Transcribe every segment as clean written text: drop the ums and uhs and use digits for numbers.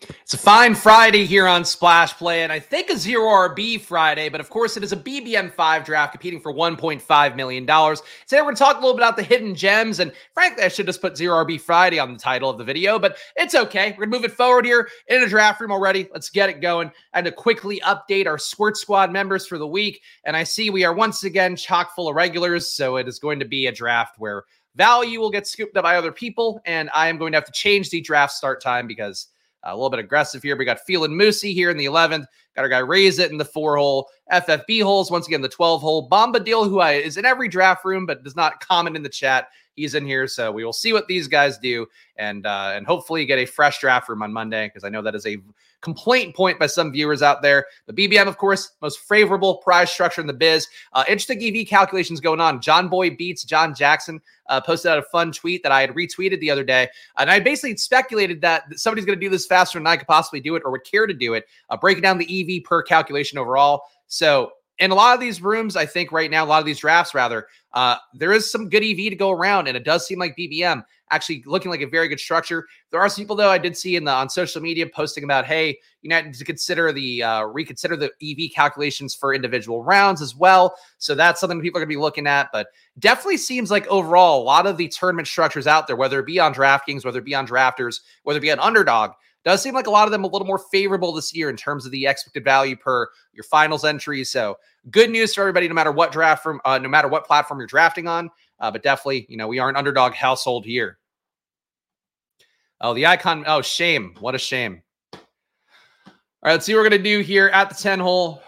It's a fine Friday here on Splash Play, and I think a zero RB Friday, but of course it is a BBM5 draft competing for $1.5 million. Today we're going to talk a little bit about the hidden gems, and frankly, I should just put zero RB Friday on the title of the video, but it's okay. We're going to move it forward here in a draft room already. Let's get it going. And to quickly update our Squirt Squad members for the week, and I see we are once again chock full of regulars, so it is going to be a draft where value will get scooped up by other people, and I am going to have to change the draft start time because a little bit aggressive here. We got Phelan Moosey here in the 11th. Got our guy Raise It in the 4-hole. FFB holes, once again, the 12-hole. Bombadil, who is in every draft room but does not comment in the chat. He's in here, so we will see what these guys do and hopefully get a fresh draft room on Monday because I know that is a complaint point by some viewers out there. The BBM, of course, most favorable prize structure in the biz. Interesting EV calculations going on. John Boy Beats John Jackson posted out a fun tweet that I had retweeted the other day. And I basically speculated that somebody's going to do this faster than I could possibly do it or would care to do it, breaking down the EV per calculation overall. So in a lot of these rooms, I think right now, a lot of these drafts rather, there is some good EV to go around, and it does seem like BBM actually looking like a very good structure. There are some people, though, I did see on social media posting about, hey, you need to consider reconsider the EV calculations for individual rounds as well. So that's something people are going to be looking at. But definitely seems like overall, a lot of the tournament structures out there, whether it be on DraftKings, whether it be on Drafters, whether it be on Underdog, does seem like a lot of them a little more favorable this year in terms of the expected value per your finals entries. So good news for everybody, no matter what draft from, no matter what platform you're drafting on. But definitely, we are an Underdog household here. Oh, the icon. Oh, shame. What a shame. All right, let's see what we're going to do here at the 10 hole.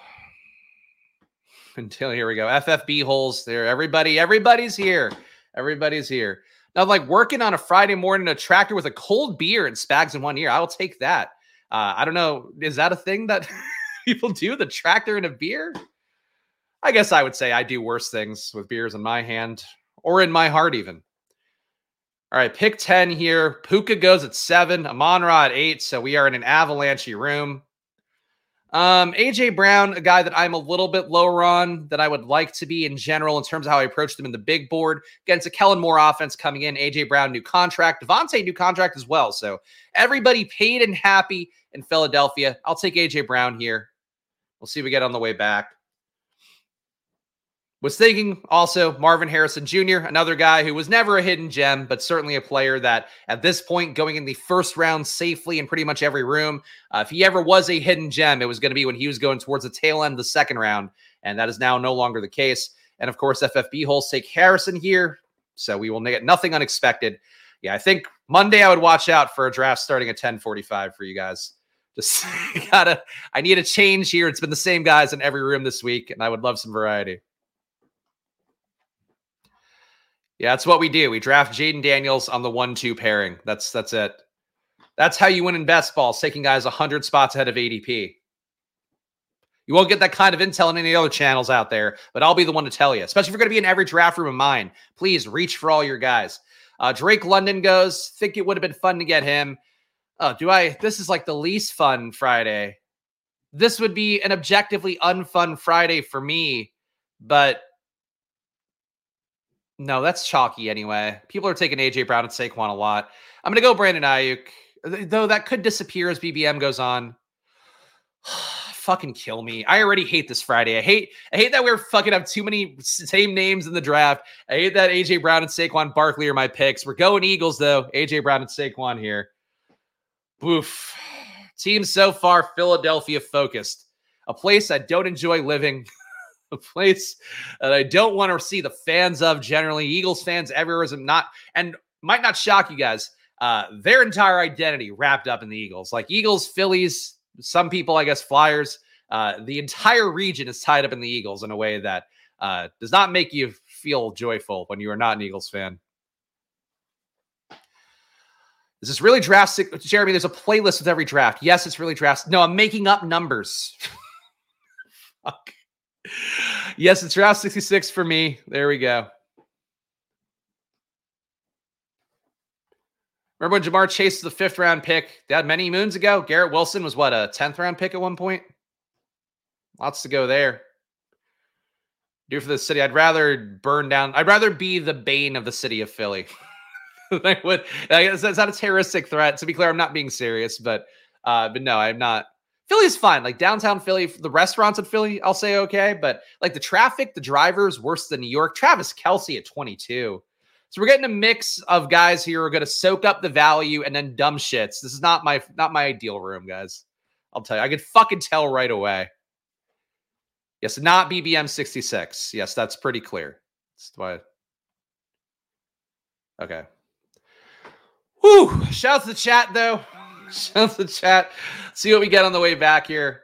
Here we go. FFB holes there. Everybody's here. Everybody's here. Now, like working on a Friday morning, a tractor with a cold beer and Spags in 1 year. I will take that. I don't know. Is that a thing that people do? The tractor and a beer? I guess I would say I do worse things with beers in my hand or in my heart even. All right, pick 10 here. Puka goes at 7. Amon-Ra at 8. So we are in an avalanche room. AJ Brown, a guy that I'm a little bit lower on than I would like to be in general in terms of how I approached them in the big board. Against a Kellen Moore offense coming in. AJ Brown, new contract. Devontae, new contract as well. So everybody paid and happy in Philadelphia. I'll take AJ Brown here. We'll see what we get on the way back. Was thinking also Marvin Harrison Jr., another guy who was never a hidden gem, but certainly a player that at this point going in the first round safely in pretty much every room. If he ever was a hidden gem, it was going to be when he was going towards the tail end of the second round. And that is now no longer the case. And of course, FFB holes take Harrison here. So we will get nothing unexpected. Yeah, I think Monday I would watch out for a draft starting at 10:45 for you guys. Just I need a change here. It's been the same guys in every room this week, and I would love some variety. Yeah, that's what we do. We draft Jaden Daniels on the 1-2 pairing. That's it. That's how you win in best balls, taking guys 100 spots ahead of ADP. You won't get that kind of intel in any other channels out there, but I'll be the one to tell you, especially if you're going to be in every draft room of mine. Please reach for all your guys. Drake London goes. Think it would have been fun to get him. This is like the least fun Friday. This would be an objectively unfun Friday for me, but no, that's chalky anyway. People are taking AJ Brown and Saquon a lot. I'm going to go Brandon Ayuk, though that could disappear as BBM goes on. Fucking kill me. I already hate this Friday. I hate that we're fucking have too many same names in the draft. I hate that AJ Brown and Saquon Barkley are my picks. We're going Eagles, though. AJ Brown and Saquon here. Oof. Team so far, Philadelphia focused. A place I don't enjoy living. A place that I don't want to see the fans of generally. Eagles fans everywhere is not, and might not shock you guys, their entire identity wrapped up in the Eagles. Like Eagles, Phillies, some people, I guess, Flyers. The entire region is tied up in the Eagles in a way that does not make you feel joyful when you are not an Eagles fan. Is this really draft? Jeremy, there's a playlist with every draft. Yes, it's really draft. No, I'm making up numbers. Fuck. Yes, it's draft 66 for me. There we go. Remember when Jamar Chase was the 5th round pick? That many moons ago? Garrett Wilson was what, a 10th round pick at one point? Lots to go there. Do for the city. I'd rather burn down. I'd rather be the bane of the city of Philly. I guess that's not a terroristic threat. To be clear, I'm not being serious, but But no, I'm not. Philly's fine. Like downtown Philly, the restaurants in Philly, I'll say okay. But like the traffic, the drivers, worse than New York. Travis Kelce at 22. So we're getting a mix of guys here who are going to soak up the value and then dumb shits. This is not my ideal room, guys. I'll tell you. I could fucking tell right away. Yes, not BBM 66. Yes, that's pretty clear. That's why. Okay. Whew. Shout out to the chat, though. Shout out to the chat. See what we get on the way back here.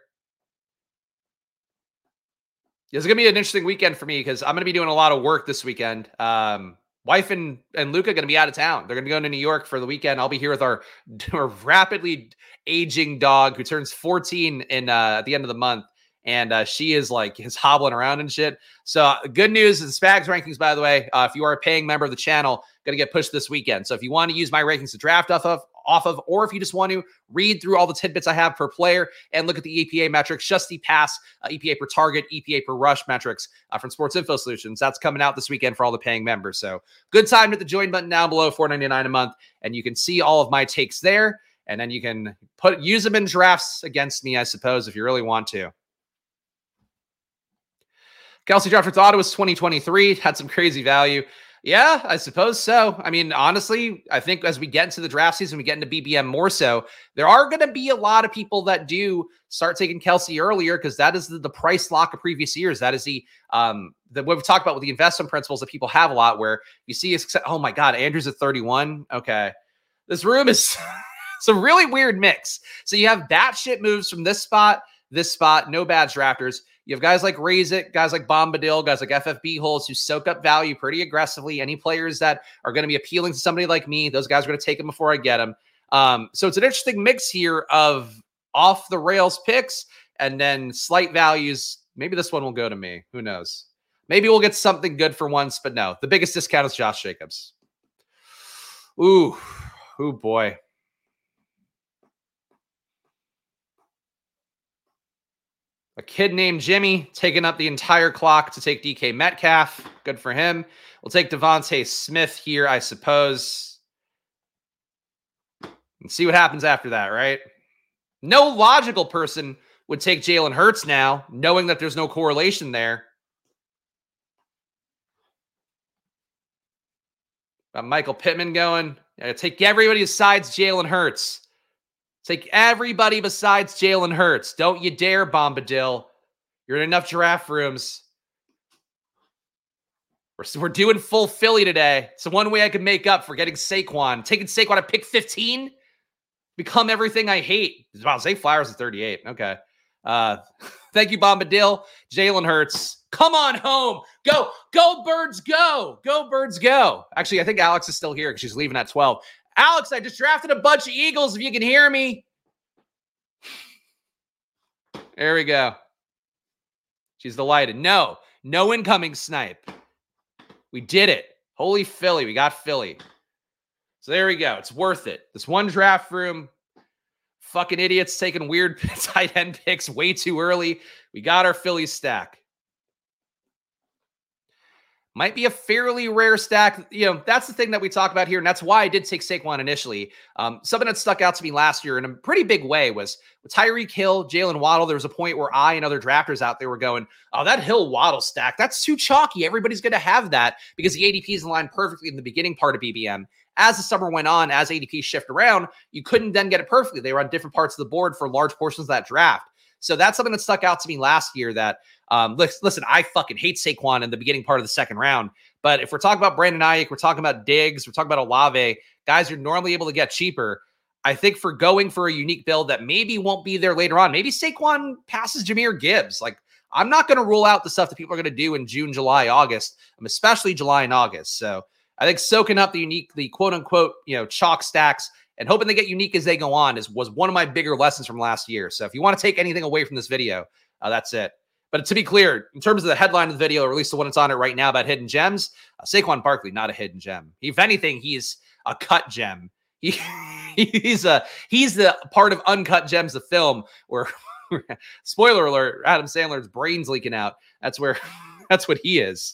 It's going to be an interesting weekend for me because I'm going to be doing a lot of work this weekend. Wife and Luca going to be out of town. They're going to go to New York for the weekend. I'll be here with our rapidly aging dog who turns 14 at the end of the month. And she is like hobbling around and shit. So good news is the Spags rankings, by the way, if you are a paying member of the channel, going to get pushed this weekend. So if you want to use my rankings to draft off of, or if you just want to read through all the tidbits I have per player and look at the EPA metrics, just the pass, EPA per target, EPA per rush metrics from Sports Info Solutions, that's coming out this weekend for all the paying members. So good time to hit the join button down below, $4.99 a month, and you can see all of my takes there. And then you can use them in drafts against me, I suppose, if you really want to. Kelce draft for Ottawa was 2023, had some crazy value. Yeah, I suppose so. I mean, honestly, I think as we get into the draft season, we get into BBM more so, there are going to be a lot of people that do start taking Kelce earlier because that is the price lock of previous years. That is the what we've talked about with the investment principles that people have a lot where you see, oh my God, Andrew's at 31. Okay. This room is it's a really weird mix. So you have batshit moves from this spot, no bad drafters. You have guys like Razek, guys like Bombadil, guys like FFB holes who soak up value pretty aggressively. Any players that are going to be appealing to somebody like me, those guys are going to take them before I get them. So it's an interesting mix here of off the rails picks and then slight values. Maybe this one will go to me. Who knows? Maybe we'll get something good for once, but no. The biggest discount is Josh Jacobs. Ooh boy. A kid named Jimmy taking up the entire clock to take DK Metcalf. Good for him. We'll take Devontae Smith here, I suppose. And see what happens after that, right? No logical person would take Jalen Hurts now, knowing that there's no correlation there. Got Michael Pittman going. Take everybody besides Jalen Hurts. Take everybody besides Jalen Hurts. Don't you dare, Bombadil. You're in enough giraffe rooms. We're doing full Philly today. It's the one way I can make up for getting Saquon. Taking Saquon at pick 15? Become everything I hate. Wow, Zay Flowers is 38. Okay. Thank you, Bombadil. Jalen Hurts. Come on home. Go. Go, Birds, go. Go, Birds, go. Actually, I think Alex is still here because she's leaving at 12. Alex, I just drafted a bunch of Eagles, if you can hear me. There we go. She's delighted. No incoming snipe. We did it. Holy Philly. We got Philly. So there we go. It's worth it. This one draft room. Fucking idiots taking weird tight end picks way too early. We got our Philly stack. Might be a fairly rare stack. You know, that's the thing that we talk about here, and that's why I did take Saquon initially. Something that stuck out to me last year in a pretty big way was with Tyreek Hill, Jalen Waddle. There was a point where I and other drafters out there were going, oh, that Hill Waddle stack, that's too chalky. Everybody's going to have that because the ADPs aligned perfectly in the beginning part of BBM. As the summer went on, as ADPs shift around, you couldn't then get it perfectly. They were on different parts of the board for large portions of that draft. So that's something that stuck out to me last year that, listen, I fucking hate Saquon in the beginning part of the second round. But if we're talking about Brandon Ayuk, we're talking about Diggs, we're talking about Olave, guys you're normally able to get cheaper. I think for going for a unique build that maybe won't be there later on, maybe Saquon passes Jahmyr Gibbs. Like, I'm not going to rule out the stuff that people are going to do in June, July, August, especially July and August. So I think soaking up the quote unquote, chalk stacks and hoping they get unique as they go on was one of my bigger lessons from last year. So if you want to take anything away from this video, that's it. But to be clear, in terms of the headline of the video, or at least the one that's on it right now about hidden gems, Saquon Barkley, not a hidden gem. If anything, he's a cut gem. He's the part of Uncut Gems, the film where, spoiler alert, Adam Sandler's brain's leaking out. That's what he is.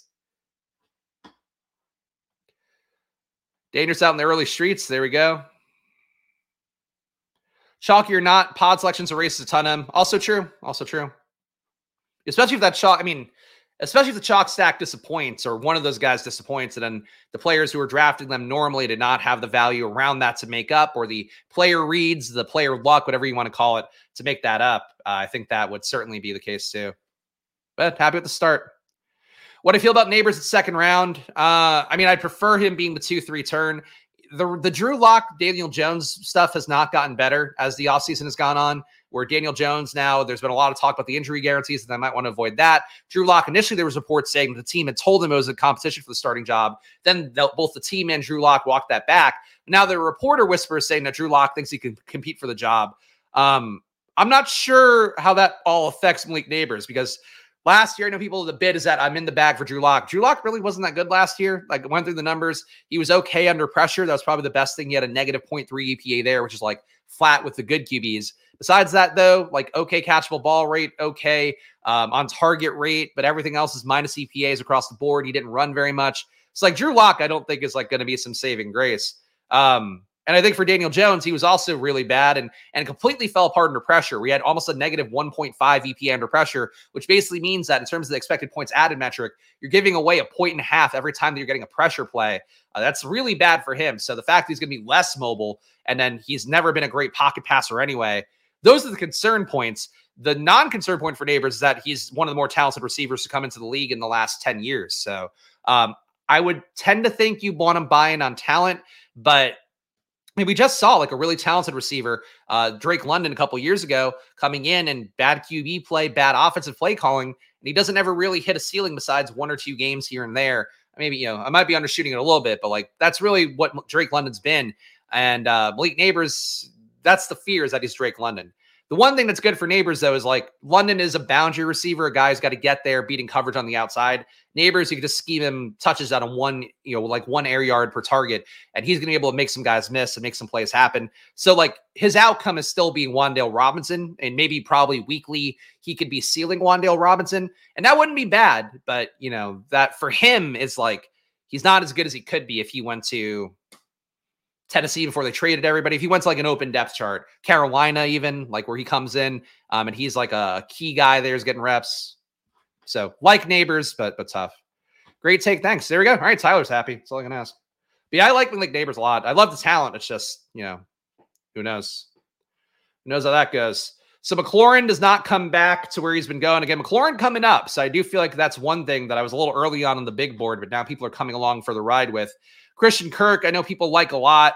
Dangerous out in the early streets. There we go. Chalky or not, pod selections erases a ton of them. Also true. Also true. Especially if that chalk, I mean, especially if the chalk stack disappoints or one of those guys disappoints, and then the players who are drafting them normally did not have the value around that to make up, or the player reads, the player luck, whatever you want to call it, to make that up. I think that would certainly be the case too. But happy with the start. What I feel about Neighbors at second round, I mean, I'd prefer him being the 2-3 turn. The Drew Lock, Daniel Jones stuff has not gotten better as the offseason has gone on, where Daniel Jones now, there's been a lot of talk about the injury guarantees, and they might want to avoid that. Drew Lock, initially there was reports saying the team had told him it was a competition for the starting job. Then both the team and Drew Lock walked that back. Now there are reporter whispers saying that Drew Lock thinks he can compete for the job. I'm not sure how that all affects Malik Neighbors, because last year, I know people, the bid is that I'm in the bag for Drew Lock. Drew Lock really wasn't that good last year. Like, went through the numbers. He was okay under pressure. That was probably the best thing. He had a negative 0.3 EPA there, which is like flat with the good QBs. Besides that, though, like okay catchable ball rate, okay on target rate, but everything else is minus EPAs across the board. He didn't run very much. So like Drew Lock, I don't think is like going to be some saving grace. And I think for Daniel Jones, he was also really bad and completely fell apart under pressure. We had almost a negative 1.5 EPA under pressure, which basically means that in terms of the expected points added metric, you're giving away 1.5 points every time that you're getting a pressure play. That's really bad for him. So the fact that he's going to be less mobile, and then he's never been a great pocket passer anyway, those are the concern points. The non-concern point for Neighbors is that he's one of the more talented receivers to come into the league in the last 10 years. So I would tend to think you want him buying on talent, but I mean, we just saw like a really talented receiver, Drake London, a couple years ago, coming in and bad QB play, bad offensive play calling, and he doesn't ever really hit a ceiling besides 1 or 2 games here and there. Maybe, I might be undershooting it a little bit, but like that's really what Drake London's been. And Malik Neighbors, that's the fear, is that he's Drake London. The one thing that's good for Neighbors, though, is like London is a boundary receiver, a guy who's got to get there, beating coverage on the outside. Neighbors, you can just scheme him touches out on one air yard per target, and he's going to be able to make some guys miss and make some plays happen. So, like, his outcome is still being Wan'Dale Robinson, and maybe probably weekly he could be ceiling Wan'Dale Robinson, and that wouldn't be bad. But, that for him is like he's not as good as he could be if he went to Tennessee before they traded everybody. If he went to like an open depth chart, Carolina, even like where he comes in, and he's like a key guy there's getting reps. So like Neighbors, but tough. Great take. Thanks. There we go. All right. Tyler's happy. That's all I can ask. But yeah, I like Neighbors a lot. I love the talent. It's just, who knows? Who knows how that goes? So McLaurin does not come back to where he's been going. Again, McLaurin coming up. So I do feel like that's one thing that I was a little early on the big board, but now people are coming along for the ride with. Christian Kirk, I know people like a lot.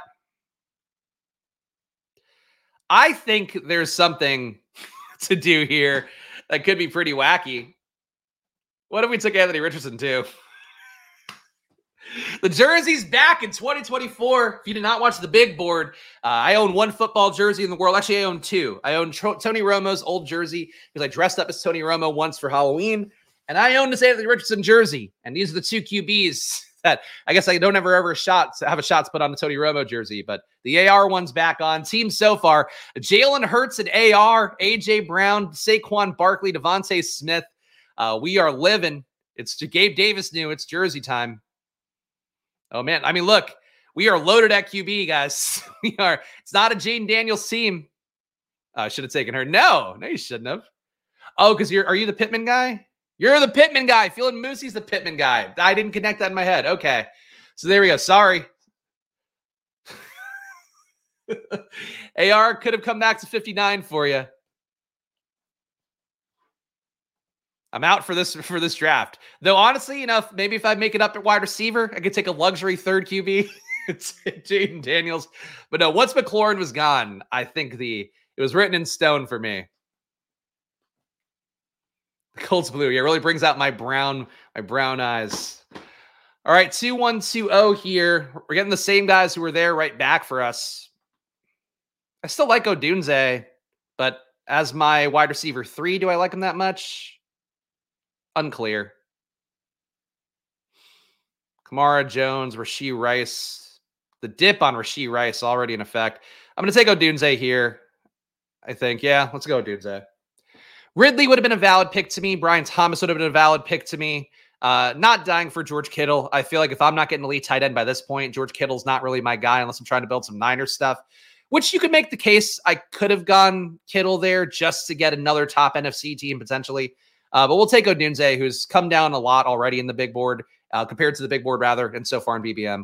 I think there's something to do here that could be pretty wacky. What if we took Anthony Richardson too? The jersey's back in 2024. If you did not watch the big board, I own one football jersey in the world. Actually, I own 2. I own Tony Romo's old jersey because I dressed up as Tony Romo once for Halloween. And I own this Anthony Richardson jersey. And these are the 2 QBs that I guess I don't ever have a shot to put on the Tony Romo jersey. But the AR one's back on. Team so far, Jalen Hurts and AR, AJ Brown, Saquon Barkley, Devontae Smith. We are living. It's Gabe Davis new. It's jersey time. Oh, man. I mean, look, we are loaded at QB, guys. We are. It's not a Jaden Daniels team. I should have taken her. No, you shouldn't have. Oh, because are you the Pittman guy? You're the Pittman guy. Feeling Moosey's the Pittman guy. I didn't connect that in my head. Okay. So there we go. Sorry. AR could have come back to 59 for you. I'm out for this draft. Though honestly, maybe if I make it up at wide receiver, I could take a luxury third QB. It's Jaden Daniels. But no, once McLaurin was gone, I think it was written in stone for me. The Colts blue. Yeah, really brings out my brown eyes. All right, 2-1-2-0 here. We're getting the same guys who were there right back for us. I still like Odunze, but as my wide receiver 3, do I like him that much? Unclear. Kamara, Jones, Rashee Rice. The dip on Rashee Rice already in effect. I'm going to take Odunze here, I think. Yeah, let's go Odunze. Ridley would have been a valid pick to me. Brian Thomas would have been a valid pick to me. Not dying for George Kittle. I feel like if I'm not getting elite tight end by this point, George Kittle's not really my guy unless I'm trying to build some Niners stuff. which you could make the case I could have gone Kittle there just to get another top NFC team potentially. But we'll take Odunze, who's come down a lot already in the big board, compared to the big board rather, and so far in BBM.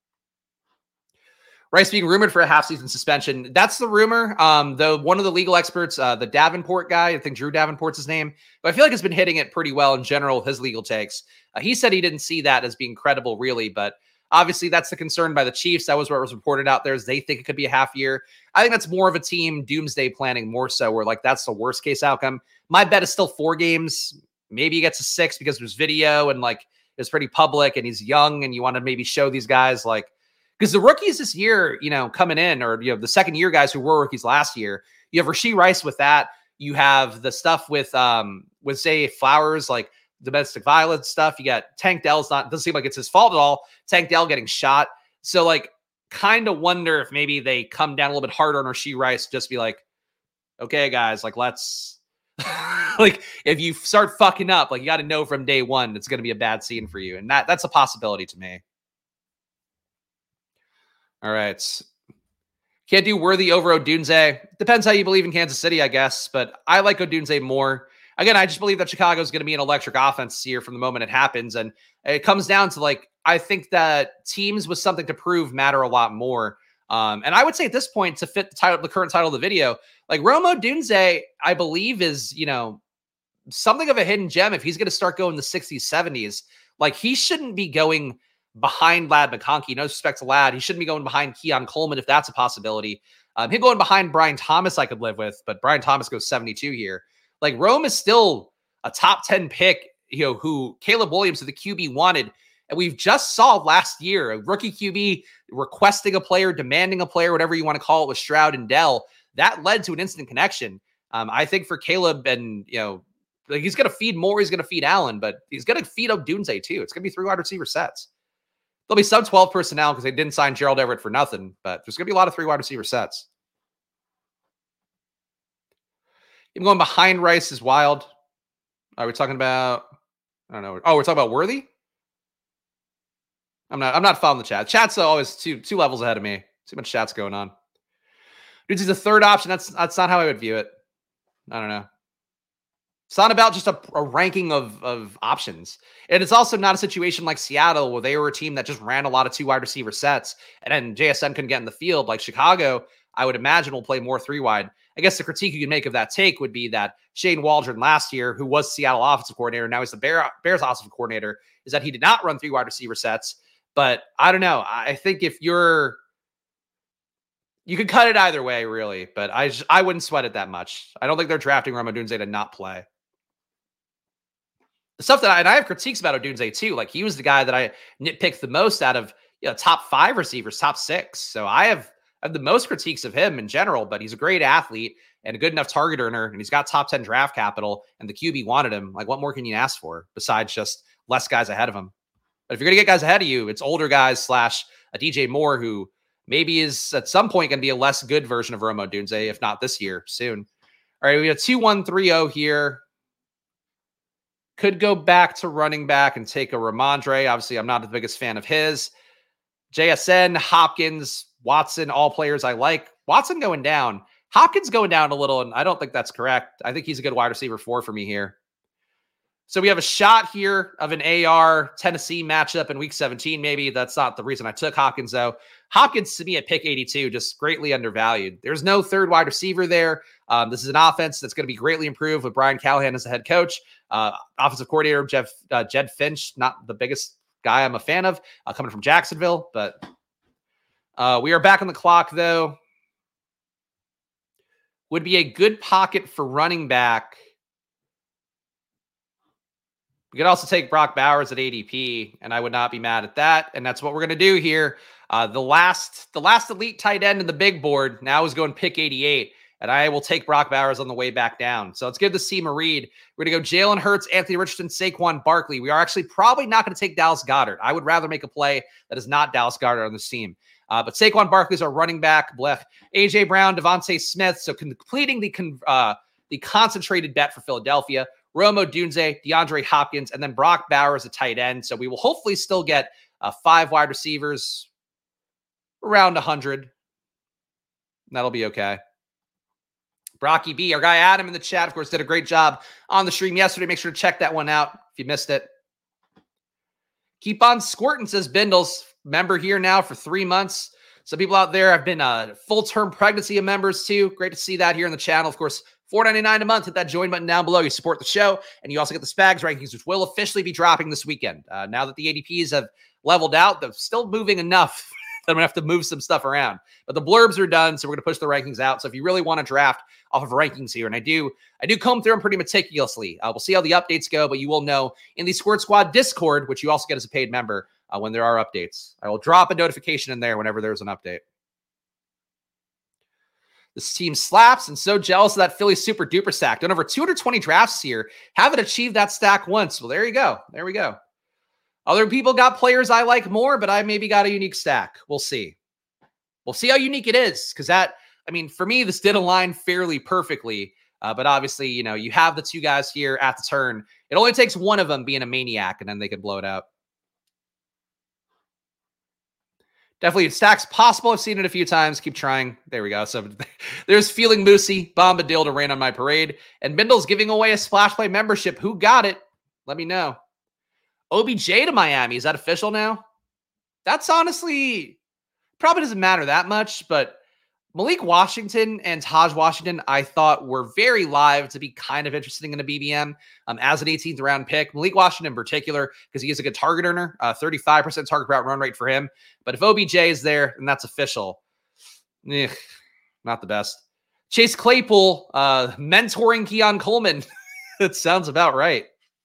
Rice being rumored for a half-season suspension. That's the rumor. Though one of the legal experts, the Davenport guy, I think Drew Davenport's his name, but I feel like has been hitting it pretty well in general, his legal takes. He said he didn't see that as being credible, really, but obviously that's the concern by the Chiefs. That was what was reported out there, is they think it could be a half year. I think that's more of a team doomsday planning more so, where like that's the worst case outcome. My bet is still 4 games. Maybe he gets a 6 because there's video and like it's pretty public and he's young and you want to maybe show these guys like, because the rookies this year, coming in, or, the second year guys who were rookies last year, you have Rashee Rice with that. You have the stuff with Zay Flowers, like domestic violence stuff. You got Tank Dell's doesn't seem like it's his fault at all. Tank Dell getting shot. So like, kind of wonder if maybe they come down a little bit harder on Rashee Rice, just be like, okay, guys, like let's like, if you start fucking up, like you got to know from day one, it's going to be a bad scene for you. And that's a possibility to me. All right. Can't do Worthy over Odunze. Depends how you believe in Kansas City, I guess. But I like Odunze more. Again, I just believe that Chicago is going to be an electric offense this year from the moment it happens. And it comes down to like, I think that teams with something to prove matter a lot more. And I would say at this point, to fit the current title of the video, like Rome Odunze, I believe is, something of a hidden gem. If he's going to start going the 60s, 70s, like he shouldn't be going behind Ladd McConkey. No respect to Ladd. He shouldn't be going behind Keon Coleman if that's a possibility. Him going behind Brian Thomas I could live with, but Brian Thomas goes 72 here. Like Rome is still a top 10 pick, who Caleb Williams, who the QB wanted. And we've just saw last year a rookie QB requesting a player, demanding a player, whatever you want to call it, with Stroud and Dell. That led to an instant connection. I think for Caleb, and like he's going to feed Moore, he's going to feed Allen, but he's going to feed Odunze too. It's going to be 3 wide receiver sets. There'll be sub 12 personnel because they didn't sign Gerald Everett for nothing, but there's going to be a lot of 3 wide receiver sets. Even going behind Rice is wild. Are we talking about, I don't know. Oh, we're talking about Worthy? I'm not following the chat. Chat's always two levels ahead of me. Too much chat's going on. Dude, he's a third option. That's not how I would view it. I don't know. It's not about just a ranking of options. And it's also not a situation like Seattle where they were a team that just ran a lot of 2 wide receiver sets and then JSN couldn't get in the field. Like Chicago, I would imagine will play more 3 wide. I guess the critique you can make of that take would be that Shane Waldron last year, who was Seattle offensive coordinator, now he's the Bears offensive coordinator, is that he did not run 3 wide receiver sets. But I don't know. I think if you could cut it either way, really. But I wouldn't sweat it that much. I don't think they're drafting Rome Odunze to not play. The stuff that I have critiques about Odunze too. Like he was the guy that I nitpicked the most out of top 5 receivers, top 6. So I have the most critiques of him in general, but he's a great athlete and a good enough target earner, and he's got top 10 draft capital, and the QB wanted him. Like what more can you ask for besides just less guys ahead of him? But if you're going to get guys ahead of you, it's older guys / a DJ Moore who maybe is at some point going to be a less good version of Rome Odunze, if not this year, soon. All right, we have 2-1-3-0 here. Could go back to running back and take a Ramondre. Obviously, I'm not the biggest fan of his. JSN, Hopkins, Watson, all players I like. Watson going down. Hopkins going down a little, and I don't think that's correct. I think he's a good wide receiver 4 for me here. So we have a shot here of an AR Tennessee matchup in week 17. Maybe that's not the reason I took Hopkins, though. Hopkins, to me, at pick 82, just greatly undervalued. There's no third wide receiver there. This is an offense that's going to be greatly improved with Brian Callahan as the head coach. Offensive coordinator, Jed Finch, not the biggest guy I'm a fan of, coming from Jacksonville. But we are back on the clock, though. Would be a good pocket for running back. We could also take Brock Bowers at ADP, and I would not be mad at that. And that's what we're going to do here. The last elite tight end in the big board now is going pick 88, and I will take Brock Bowers on the way back down. So let's give this team a read. We're going to go Jalen Hurts, Anthony Richardson, Saquon Barkley. We are actually probably not going to take Dallas Goedert. I would rather make a play that is not Dallas Goedert on this team. But Saquon Barkley is our running back. Blech. A.J. Brown, Devontae Smith. So completing the concentrated bet for Philadelphia. Rome Odunze, DeAndre Hopkins, and then Brock Bowers at tight end. So we will hopefully still get 5 wide receivers, around 100. That'll be okay. Brocky B, our guy Adam in the chat, of course, did a great job on the stream yesterday. Make sure to check that one out if you missed it. Keep on squirting, says Bindles. Member here now for 3 months. Some people out there have been full-term pregnancy of members too. Great to see that here on the channel. Of course, $4.99 a month. Hit that join button down below. You support the show, and you also get the Spags rankings, which will officially be dropping this weekend. Now that the ADPs have leveled out, they're still moving enough that I'm going to have to move some stuff around. But the blurbs are done, so we're going to push the rankings out. So if you really want to draft off of rankings here, and I do comb through them pretty meticulously. We'll see how the updates go, but you will know in the Squirt Squad Discord, which you also get as a paid member, when there are updates. I will drop a notification in there whenever there's an update. This team slaps, and so jealous of that Philly super duper stack. Done over 220 drafts here. Haven't achieved that stack once. Well, there you go. There we go. Other people got players I like more, but I maybe got a unique stack. We'll see. We'll see how unique it is, because for me, this did align fairly perfectly. But obviously, you have the two guys here at the turn. It only takes one of them being a maniac, and then they can blow it out. Definitely stacks possible. I've seen it a few times. Keep trying. There we go. So there's Feeling Moosey, Bombadil to rain on my parade. And Bindle's giving away a Splash Play membership. Who got it? Let me know. OBJ to Miami. Is that official now? That's honestly probably doesn't matter that much, but Malik Washington and Taj Washington, I thought were very live to be kind of interesting in a BBM as an 18th round pick. Malik Washington in particular, because he is a good target earner, 35% target route run rate for him. But if OBJ is there, then that's official. Not the best. Chase Claypool, mentoring Keon Coleman. That sounds about right.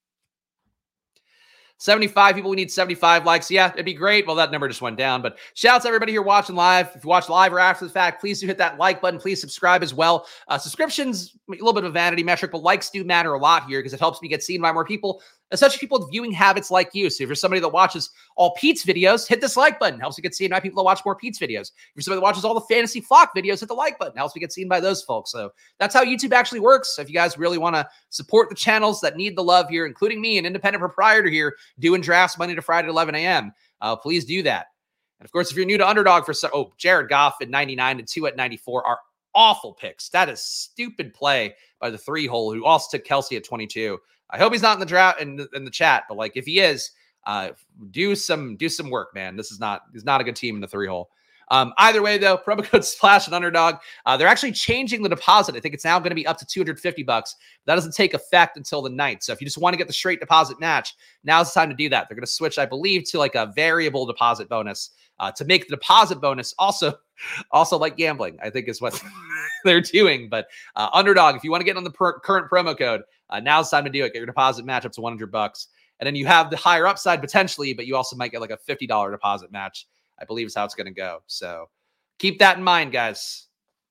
75 people. We need 75 likes. Yeah, it'd be great. Well, that number just went down, but shout out to everybody here watching live. If you watch live or after the fact, please do hit that like button. Please subscribe as well. Subscriptions, a little bit of a vanity metric, but likes do matter a lot here because it helps me get seen by more people, especially people with viewing habits like you. So if you're somebody that watches all Pete's videos, hit this like button. Helps me get seen by people that watch more Pete's videos. If you're somebody that watches all the Fantasy Flock videos, hit the like button. Helps me get seen by those folks. So that's how YouTube actually works. So if you guys really want to support the channels that need the love here, including me, an independent proprietor here, doing drafts Monday to Friday at 11 a.m., please do that. And of course, if you're new to Underdog Jared Goff at 99 and 2 at 94 are awful picks. That is stupid play by the 3-hole who also took Kelsey at 22. I hope he's not in the draft in the chat, but if he is, do some work, man. He's not a good team in the 3-hole. Either way, though, promo code SPLASH and Underdog. They're actually changing the deposit. I think it's now going to be up to $250. That doesn't take effect until the 9th. So if you just want to get the straight deposit match, now's the time to do that. They're going to switch, I believe, to a variable deposit bonus to make the deposit bonus also like gambling, I think is what they're doing. But Underdog, if you want to get on the current promo code, now's the time to do it. Get your deposit match up to $100. And then you have the higher upside potentially, but you also might get a $50 deposit match, I believe is how it's going to go. So keep that in mind, guys.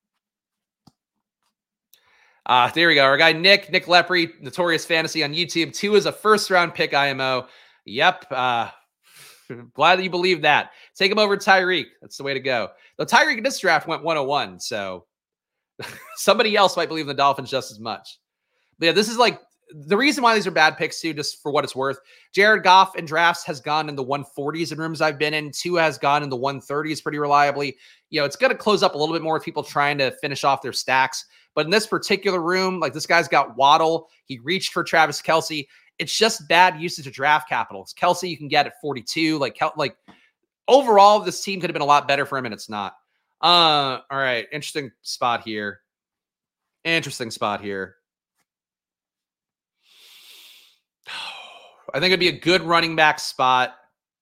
There we go. Our guy, Nick Lepre, Notorious Fantasy on YouTube. 2 is a first-round pick IMO. Yep. Glad that you believe that. Take him over Tyreek. That's the way to go. Though Tyreek in this draft went 101, so somebody else might believe in the Dolphins just as much. But yeah, this is the reason why these are bad picks too, just for what it's worth. Jared Goff in drafts has gone in the 140s in rooms I've been in. 2 has gone in the 130s pretty reliably. It's going to close up a little bit more with people trying to finish off their stacks. But in this particular room, this guy's got Waddle. He reached for Travis Kelce. It's just bad usage of draft capital. Kelce you can get at 42. Overall, this team could have been a lot better for him, and it's not. All right. Interesting spot here. I think it'd be a good running back spot,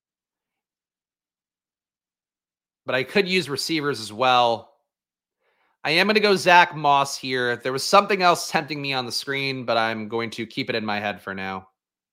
but I could use receivers as well. I am going to go Zach Moss here. There was something else tempting me on the screen, but I'm going to keep it in my head for now.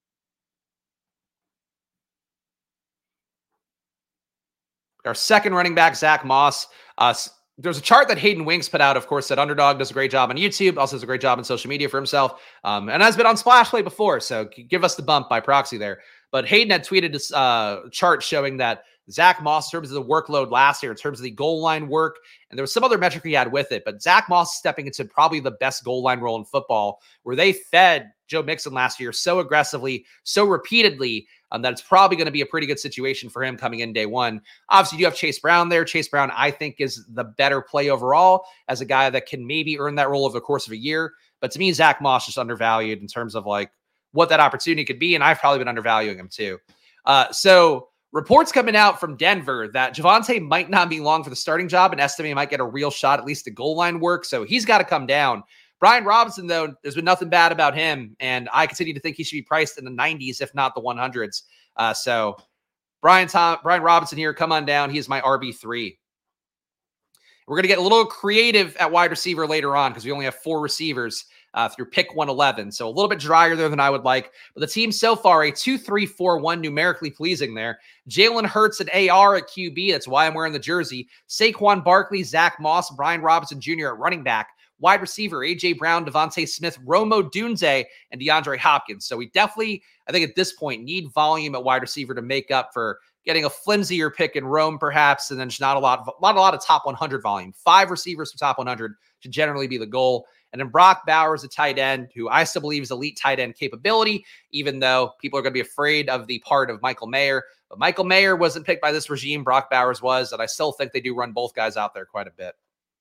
Our second running back, Zach Moss. There's a chart that Hayden Winks put out, of course, that Underdog does a great job on YouTube, also does a great job on social media for himself, and has been on Splash Play before, so give us the bump by proxy there. But Hayden had tweeted this chart showing that Zach Moss, in terms of the workload last year, in terms of the goal line work, and there was some other metric he had with it, but Zach Moss stepping into probably the best goal line role in football, where they fed Joe Mixon last year so aggressively, so repeatedly, that it's probably going to be a pretty good situation for him coming in day one. Obviously, you have Chase Brown there. Chase Brown, I think, is the better play overall as a guy that can maybe earn that role over the course of a year. But to me, Zach Moss is undervalued in terms of like what that opportunity could be, and I've probably been undervaluing him too. So reports coming out from Denver that Javonte might not be long for the starting job, and Estime might get a real shot, at least the goal line work. So he's got to come down. Brian Robinson, though, there's been nothing bad about him, and I continue to think he should be priced in the 90s, if not the 100s. So Brian Robinson here, come on down. He is my RB3. We're going to get a little creative at wide receiver later on because we only have 4 receivers through pick 111. So a little bit drier there than I would like. But the team so far, a 2-3-4-1, numerically pleasing there. Jalen Hurts and AR at QB. That's why I'm wearing the jersey. Saquon Barkley, Zach Moss, Brian Robinson Jr. at running back. Wide receiver, A.J. Brown, Devontae Smith, Romo Dunze, and DeAndre Hopkins. So we definitely, I think at this point, need volume at wide receiver to make up for getting a flimsier pick in Rome, perhaps, and then just not a lot of top 100 volume. 5 receivers for top 100 should generally be the goal. And then Brock Bowers, a tight end, who I still believe is elite tight end capability, even though people are going to be afraid of the part of Michael Mayer. But Michael Mayer wasn't picked by this regime. Brock Bowers was, and I still think they do run both guys out there quite a bit.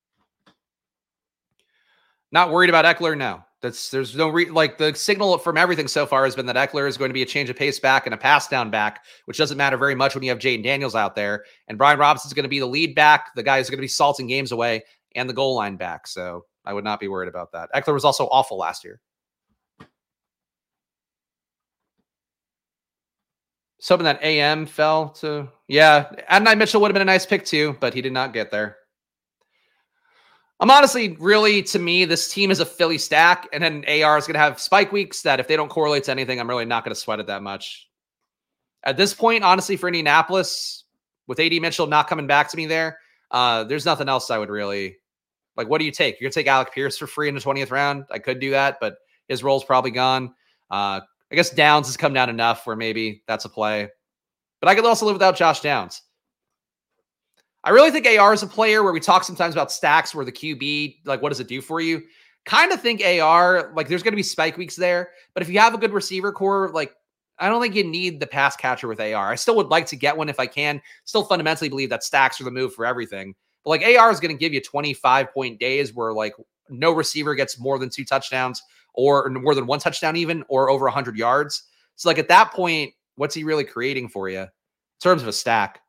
Not worried about Eckler, no. There's no the signal from everything so far has been that Eckler is going to be a change of pace back and a pass down back, which doesn't matter very much when you have Jaden Daniels out there. And Brian Robinson's going to be the lead back, the guy who's going to be salting games away, and the goal line back. So I would not be worried about that. Eckler was also awful last year. So hoping that AM fell to, yeah. Adonai Mitchell would have been a nice pick too, but he did not get there. I'm honestly, really, to me, this team is a Philly stack, and then AR is going to have spike weeks that if they don't correlate to anything, I'm really not going to sweat it that much. At this point, honestly, for Indianapolis, with AD Mitchell not coming back to me there, there's nothing else I would really, what do you take? You're going to take Alec Pierce for free in the 20th round? I could do that, but his role's probably gone. I guess Downs has come down enough where maybe that's a play. But I could also live without Josh Downs. I really think AR is a player where we talk sometimes about stacks where the QB, what does it do for you? Kind of think AR, there's going to be spike weeks there. But if you have a good receiver core, I don't think you need the pass catcher with AR. I still would like to get one if I can. Still fundamentally believe that stacks are the move for everything. But AR is going to give you 25-point days where no receiver gets more than 2 touchdowns or more than 1 touchdown even, or over 100 yards. So at that point, what's he really creating for you in terms of a stack?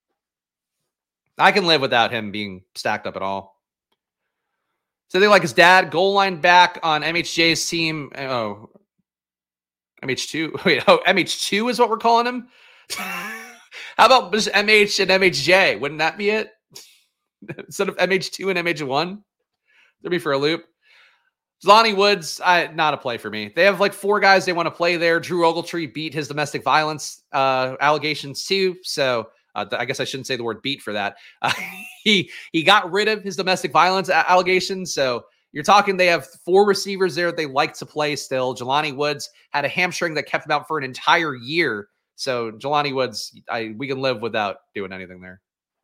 I can live without him being stacked up at all. So they like his dad, goal line back on MHJ's team. Oh, MH2. Wait, MH2 is what we're calling him? How about just MH and MHJ? Wouldn't that be it? Instead of MH2 and MH1? Throw me for a loop. Jelani Woods, not a play for me. They have 4 guys they want to play there. Drew Ogletree beat his domestic violence allegations too. So I guess I shouldn't say the word beat for that. He got rid of his domestic violence allegations. So you're talking they have 4 receivers there they like to play still. Jelani Woods had a hamstring that kept him out for an entire year. So Jelani Woods, we can live without doing anything there.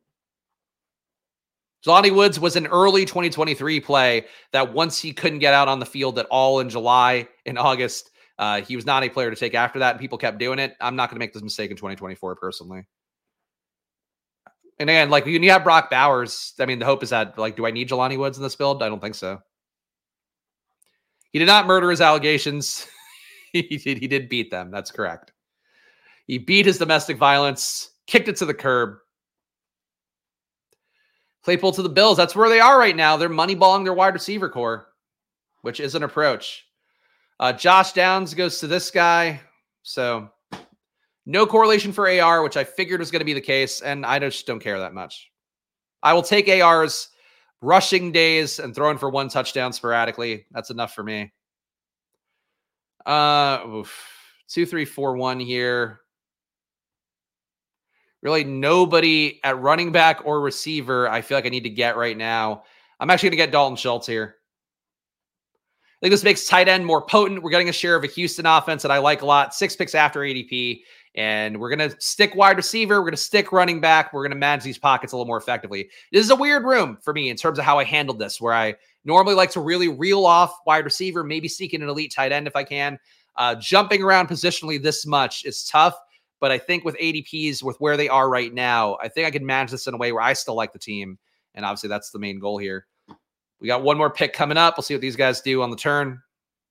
Jelani Woods was an early 2023 play that once he couldn't get out on the field at all in July and August, he was not a player to take after that, and people kept doing it. I'm not going to make this mistake in 2024 personally. And again, when you have Brock Bowers, I mean, the hope is that, do I need Jelani Woods in this build? I don't think so. He did not murder his allegations. He did beat them. That's correct. He beat his domestic violence, kicked it to the curb. Claypool to the Bills. That's where they are right now. They're moneyballing their wide receiver core, which is an approach. Josh Downs goes to this guy. So no correlation for AR, which I figured was going to be the case, and I just don't care that much. I will take AR's rushing days and throwing for 1 touchdown sporadically. That's enough for me. 2-3-4-1 here. Really nobody at running back or receiver I feel like I need to get right now. I'm actually going to get Dalton Schultz here. I think this makes tight end more potent. We're getting a share of a Houston offense that I like a lot. 6 picks after ADP. And we're going to stick wide receiver. We're going to stick running back. We're going to manage these pockets a little more effectively. This is a weird room for me in terms of how I handled this, where I normally like to really reel off wide receiver, maybe seeking an elite tight end if I can. Jumping around positionally this much is tough, but I think with ADPs, with where they are right now, I think I can manage this in a way where I still like the team. And obviously that's the main goal here. We got one more pick coming up. We'll see what these guys do on the turn.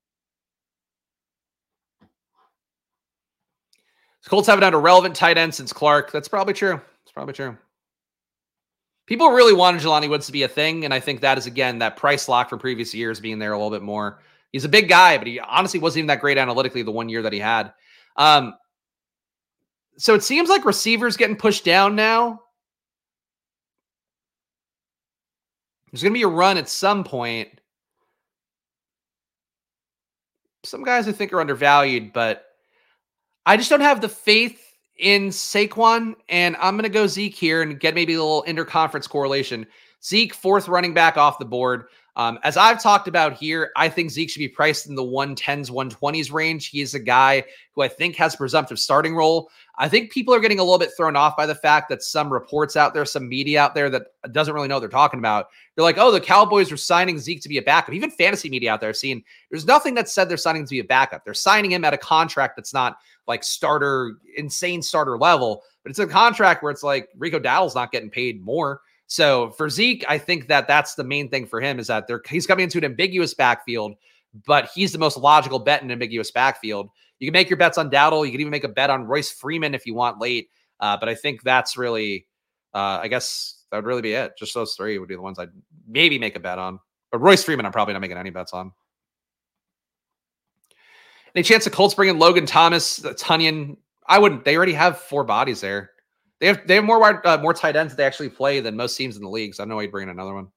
The Colts haven't had a relevant tight end since Clark. That's probably true. It's probably true. People really wanted Jelani Woods to be a thing, and I think that is, again, that price lock from previous years being there a little bit more. He's a big guy, but he honestly wasn't even that great analytically the 1 year that he had. So it seems like receivers getting pushed down now. There's going to be a run at some point. Some guys I think are undervalued, but I just don't have the faith in Saquon, and I'm going to go Zeke here and get maybe a little interconference correlation. Zeke, fourth running back off the board. As I've talked about here, I think Zeke should be priced in the 110s, 120s range. He is a guy who I think has a presumptive starting role. I think people are getting a little bit thrown off by the fact that some reports out there, some media out there that doesn't really know what they're talking about. They're like, oh, the Cowboys are signing Zeke to be a backup. Even fantasy media out there seeing there's nothing that said they're signing him to be a backup. They're signing him at a contract that's not like insane starter level, but it's a contract where it's like Rico Dowdle's not getting paid more. So for Zeke, I think that that's the main thing for him is that he's coming into an ambiguous backfield, but he's the most logical bet in an ambiguous backfield. You can make your bets on Dowdle. You can even make a bet on Royce Freeman if you want late. But I think that's really, I guess that would really be it. Just those three would be the ones I'd maybe make a bet on. But Royce Freeman, I'm probably not making any bets on. Any chance the Colts bring in Logan Thomas, Tunyon? I wouldn't. They already have 4 bodies there. They have more tight ends that they actually play than most teams in the league. So I don't know why you'd bring in another one.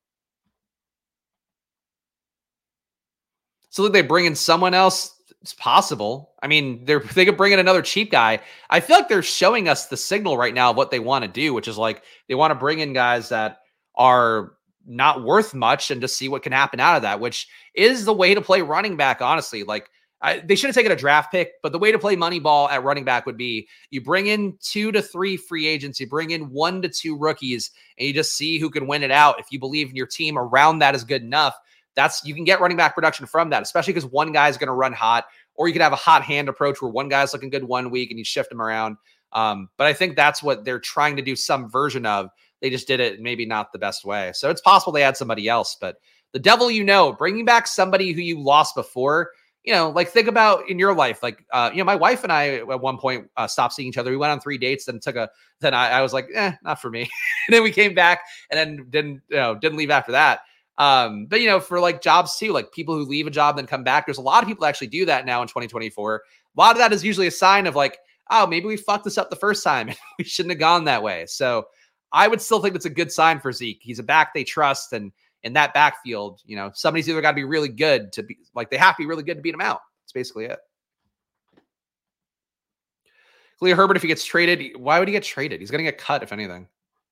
So they bring in someone else. It's possible. I mean, they could bring in another cheap guy. I feel like they're showing us the signal right now of what they want to do, which is like they want to bring in guys that are not worth much and just see what can happen out of that, which is the way to play running back, honestly. Like, they should have taken a draft pick, but the way to play money ball at running back would be you bring in 2 to 3 free agents, you bring in 1 to 2 rookies, and you just see who can win it out. If you believe in your team around that is good enough, you can get running back production from that, especially because one guy is going to run hot, or you could have a hot hand approach where one guy's looking good 1 week and you shift them around. But I think that's what they're trying to do some version of. They just did it maybe not the best way. So it's possible they had somebody else, but the devil, bringing back somebody who you lost before, like think about in your life, like, my wife and I at one point stopped seeing each other. We went on 3 dates, then I was like, not for me. And then we came back and then didn't leave after that. But for like jobs too, like people who leave a job, then come back, there's a lot of people that actually do that now in 2024. A lot of that is usually a sign of like, oh, maybe we fucked this up the first time and we shouldn't have gone that way. So I would still think it's a good sign for Zeke. He's a back they trust, and in that backfield, somebody's either got to be really good to be like, they have to be really good to beat him out. That's basically it. Khalil Herbert, if he gets traded, why would he get traded? He's going to get cut, if anything.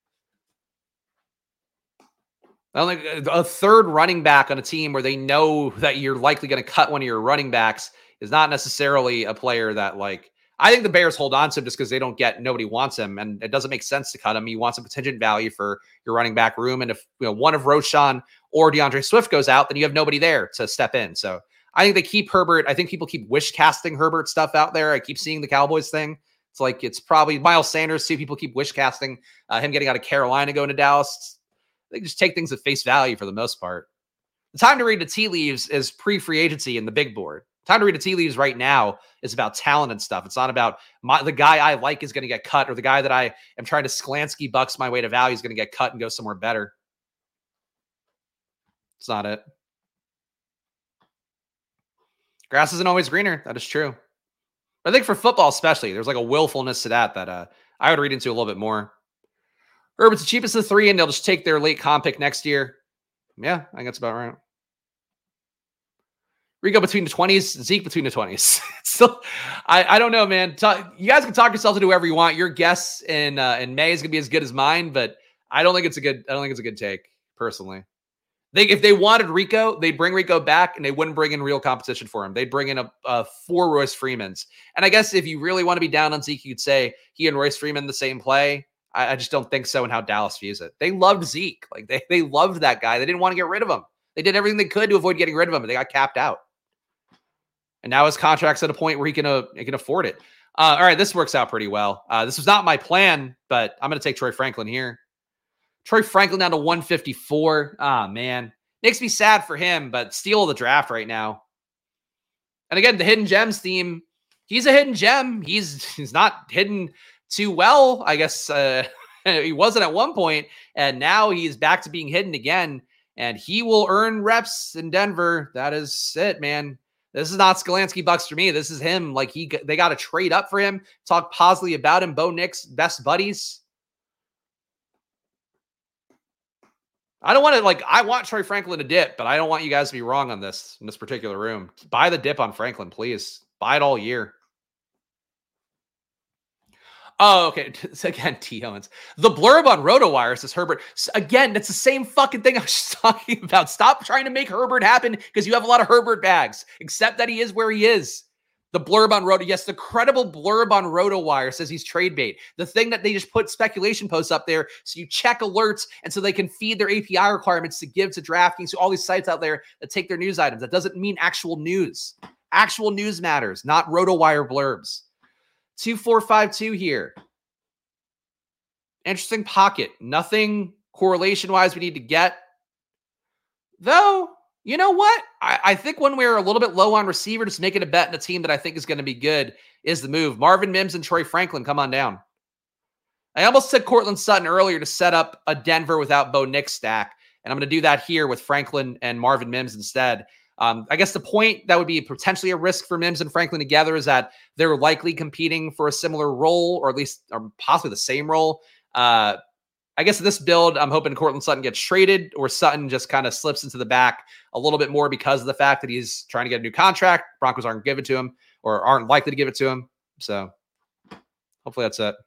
I don't think a third running back on a team where they know that you're likely going to cut one of your running backs is not necessarily a player that I think the Bears hold on to him just because nobody wants him, and it doesn't make sense to cut him. You want some contingent value for your running back room. And if one of Roschon or DeAndre Swift goes out, then you have nobody there to step in. So I think they keep Herbert. I think people keep wish casting Herbert stuff out there. I keep seeing the Cowboys thing. It's probably Miles Sanders too. People keep wish casting him getting out of Carolina, going to Dallas. They just take things at face value for the most part. The time to read the tea leaves is pre-free agency in the big board. Time to read the tea leaves right now is about talent and stuff. It's not about the guy I like is going to get cut, or the guy that I am trying to Sklansky bucks my way to value is going to get cut and go somewhere better. It's not it. Grass isn't always greener. That is true. But I think for football especially, there's like a willfulness to that I would read into a little bit more. Herbert's the cheapest of the 3, and they'll just take their late comp pick next year. Yeah, I think that's about right. Rico between the 20s, Zeke between the 20s. Still, I don't know, man. You guys can talk yourself into whoever you want. Your guess in May is gonna be as good as mine, but I don't think it's a good take personally. If they wanted Rico, they'd bring Rico back and they wouldn't bring in real competition for him. They'd bring in a 4 Royce Freemans. And I guess if you really want to be down on Zeke, you could say he and Royce Freeman the same play. I just don't think so in how Dallas views it. They loved Zeke. Like they loved that guy. They didn't want to get rid of him. They did everything they could to avoid getting rid of him, but they got capped out. And now his contract's at a point where he can afford it. All right, this works out pretty well. This was not my plan, but I'm going to take Troy Franklin here. Troy Franklin down to 154. Ah, man. Makes me sad for him, but steal of the draft right now. And again, the hidden gems theme. He's a hidden gem. He's not hidden too well, I guess. He wasn't at one point, and now he's back to being hidden again. And he will earn reps in Denver. That is it, man. This is not Skolansky Bucks for me. This is him. Like they got to trade up for him. Talk positively about him. Bo Nix, best buddies. I don't want to I want Troy Franklin to dip, but I don't want you guys to be wrong on this in this particular room. Buy the dip on Franklin, please. Buy it all year. Oh, okay. So again, T. Owens. The blurb on RotoWire says Herbert. Again, that's the same fucking thing I was just talking about. Stop trying to make Herbert happen because you have a lot of Herbert bags. Accept that he is where he is. The blurb on yes, the credible blurb on RotoWire says he's trade bait. The thing that they just put speculation posts up there so you check alerts and so they can feed their API requirements to give to DraftKings, to all these sites out there that take their news items. That doesn't mean actual news. Actual news matters, not RotoWire blurbs. 2452 here. Interesting pocket. Nothing correlation-wise we need to get. Though, you know what? I think when we're a little bit low on receiver, just making a bet in a team that I think is going to be good is the move. Marvin Mims and Troy Franklin, come on down. I almost said Courtland Sutton earlier to set up a Denver without Bo Nix stack, and I'm going to do that here with Franklin and Marvin Mims instead. I guess the point that would be potentially a risk for Mims and Franklin together is that they're likely competing for a similar role, or at least or possibly the same role. I guess this build, I'm hoping Courtland Sutton gets traded or Sutton just kind of slips into the back a little bit more because of the fact that he's trying to get a new contract. Broncos aren't give it to him or aren't likely to give it to him. So hopefully that's it.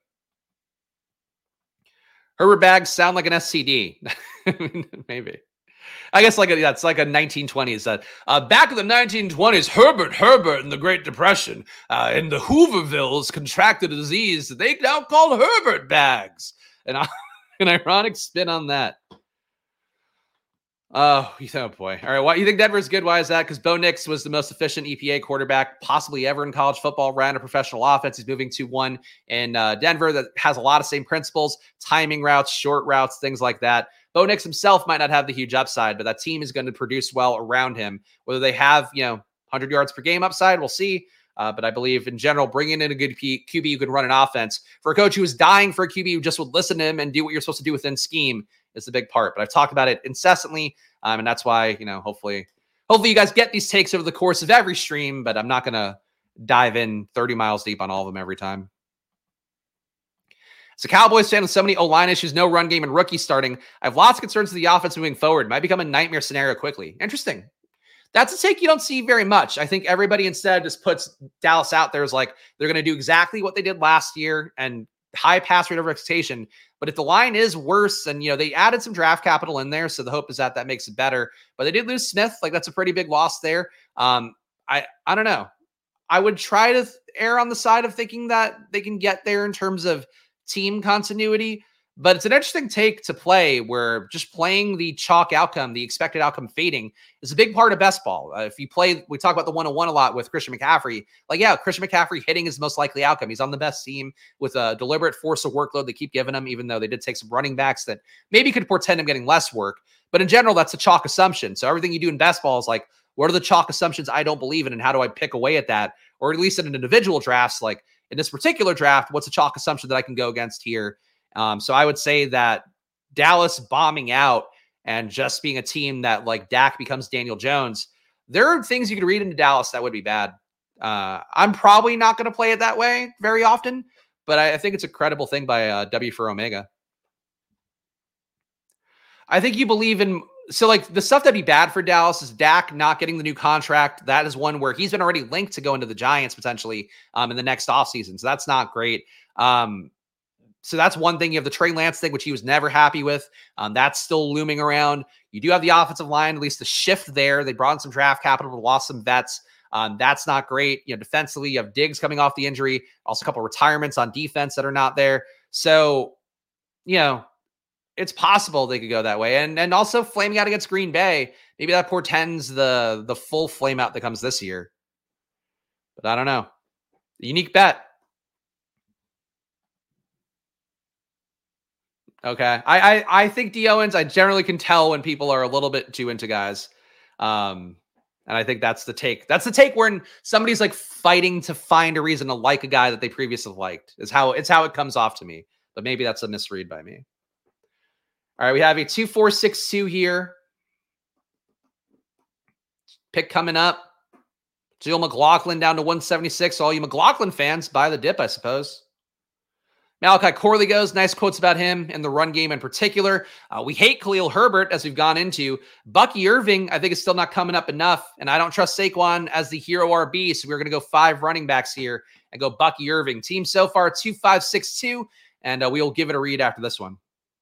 Herbert bags sound like an SCD. Maybe. I guess it's like a 1920s. Back in the 1920s, Herbert in the Great Depression in the Hoovervilles contracted a disease that they now call Herbert bags. And an ironic spin on that. Oh boy. All right. Why you think Denver's good? Why is that? Because Bo Nix was the most efficient EPA quarterback possibly ever in college football, ran a professional offense. He's moving to one in Denver that has a lot of same principles, timing routes, short routes, things like that. Bo Nix himself might not have the huge upside, but that team is going to produce well around him. Whether they have, 100 yards per game upside, we'll see. But I believe in general, bringing in a good QB who can run an offense for a coach who is dying for a QB who just would listen to him and do what you're supposed to do within scheme is the big part. But I've talked about it incessantly. And that's why, hopefully you guys get these takes over the course of every stream, but I'm not going to dive in 30 miles deep on all of them every time. So Cowboys fan with so many O-line issues, no run game and rookie starting. I have lots of concerns with the offense moving forward. It might become a nightmare scenario quickly. Interesting. That's a take you don't see very much. I think everybody instead just puts Dallas out there as like they're going to do exactly what they did last year and high pass rate over expectation. But if the line is worse and, they added some draft capital in there, so the hope is that makes it better. But they did lose Smith. Like that's a pretty big loss there. I don't know. I would try to err on the side of thinking that they can get there in terms of team continuity. But it's an interesting take to play where just playing the chalk outcome, the expected outcome fading is a big part of best ball. If you play, we talk about the 101 a lot with Christian McCaffrey. Christian McCaffrey hitting is the most likely outcome. He's on the best team with a deliberate force of workload they keep giving him, even though they did take some running backs that maybe could portend him getting less work. But in general, that's a chalk assumption. So everything you do in best ball is like, what are the chalk assumptions I don't believe in and how do I pick away at that? Or at least in an individual drafts, like in this particular draft, what's a chalk assumption that I can go against here? So I would say that Dallas bombing out and just being a team that like Dak becomes Daniel Jones, there are things you could read into Dallas that would be bad. I'm probably not going to play it that way very often, but I think it's a credible thing by W for Omega. I think you believe in, so like the stuff that'd be bad for Dallas is Dak not getting the new contract. That is one where he's been already linked to go into the Giants potentially in the next offseason. So that's not great. So that's one thing. You have the Trey Lance thing, which he was never happy with. That's still looming around. You do have the offensive line, at least the shift there. They brought in some draft capital, but lost some vets. That's not great. Defensively, you have Diggs coming off the injury, also a couple of retirements on defense that are not there. So, it's possible they could go that way. And also flaming out against Green Bay. Maybe that portends the full flame out that comes this year. But I don't know. Unique bet. Okay. I think D. Owens, I generally can tell when people are a little bit too into guys. And I think that's the take. That's the take when somebody's like fighting to find a reason to like a guy that they previously liked. It's how it comes off to me. But maybe that's a misread by me. All right, we have a 2-4-6-2 here. Pick coming up. Jill McLaughlin down to 176. All you McLaughlin fans, buy the dip, I suppose. Malachi Corley goes. Nice quotes about him and the run game in particular. We hate Khalil Herbert, as we've gone into. Bucky Irving, I think, is still not coming up enough, and I don't trust Saquon as the hero RB, so we're going to go 5 running backs here and go Bucky Irving. Team so far, 2-5-6-2, and we will give it a read after this one.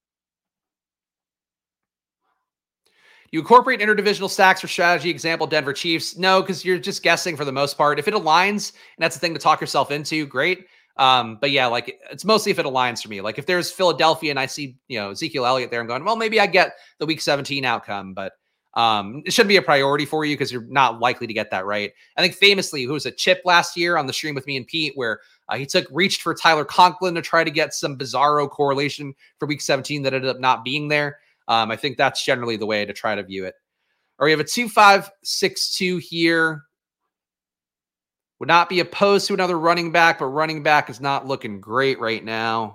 You incorporate interdivisional stacks for strategy, example, Denver Chiefs. No, because you're just guessing for the most part. If it aligns, and that's the thing to talk yourself into, great. But yeah, like it's mostly if it aligns for me. Like if there's Philadelphia and I see, Ezekiel Elliott there, I'm going, well, maybe I get the week 17 outcome, but it shouldn't be a priority for you because you're not likely to get that right. I think famously, who was a Chip last year on the stream with me and Pete, where he reached for Tyler Conklin to try to get some bizarro correlation for week 17 that ended up not being there. I think that's generally the way to try to view it. Or we have a 2-5-6-2 here. Would not be opposed to another running back, but running back is not looking great right now.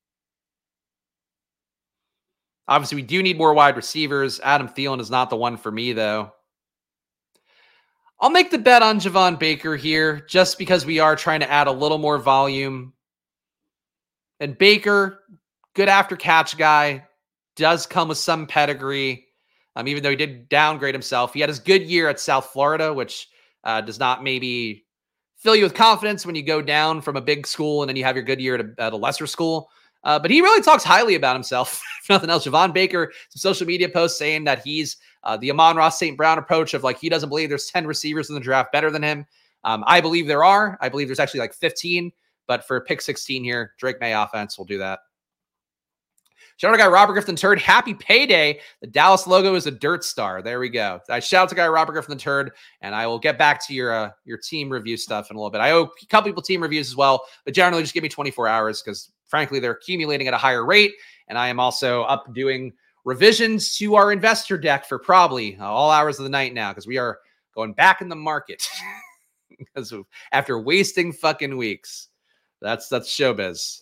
Obviously, we do need more wide receivers. Adam Thielen is not the one for me, though. I'll make the bet on Javon Baker here, just because we are trying to add a little more volume. And Baker, good after-catch guy, does come with some pedigree. Even though he did downgrade himself. He had his good year at South Florida, which does not maybe fill you with confidence when you go down from a big school and then you have your good year at a lesser school. But he really talks highly about himself. If nothing else, Javon Baker, some social media posts saying that he's the Amon-Ra St. Brown approach of like he doesn't believe there's 10 receivers in the draft better than him. I believe there are. I believe there's actually like 15. But for pick 16 here, Drake May offense will do that. Shout out to guy Robert Griffin III. Happy payday. The Dallas logo is a dirt star. There we go. I shout out to guy Robert Griffin III, and I will get back to your team review stuff in a little bit. I owe a couple people team reviews as well, but generally just give me 24 hours because frankly, they're accumulating at a higher rate. And I am also up doing revisions to our investor deck for probably all hours of the night now because we are going back in the market because after wasting fucking weeks. That's showbiz.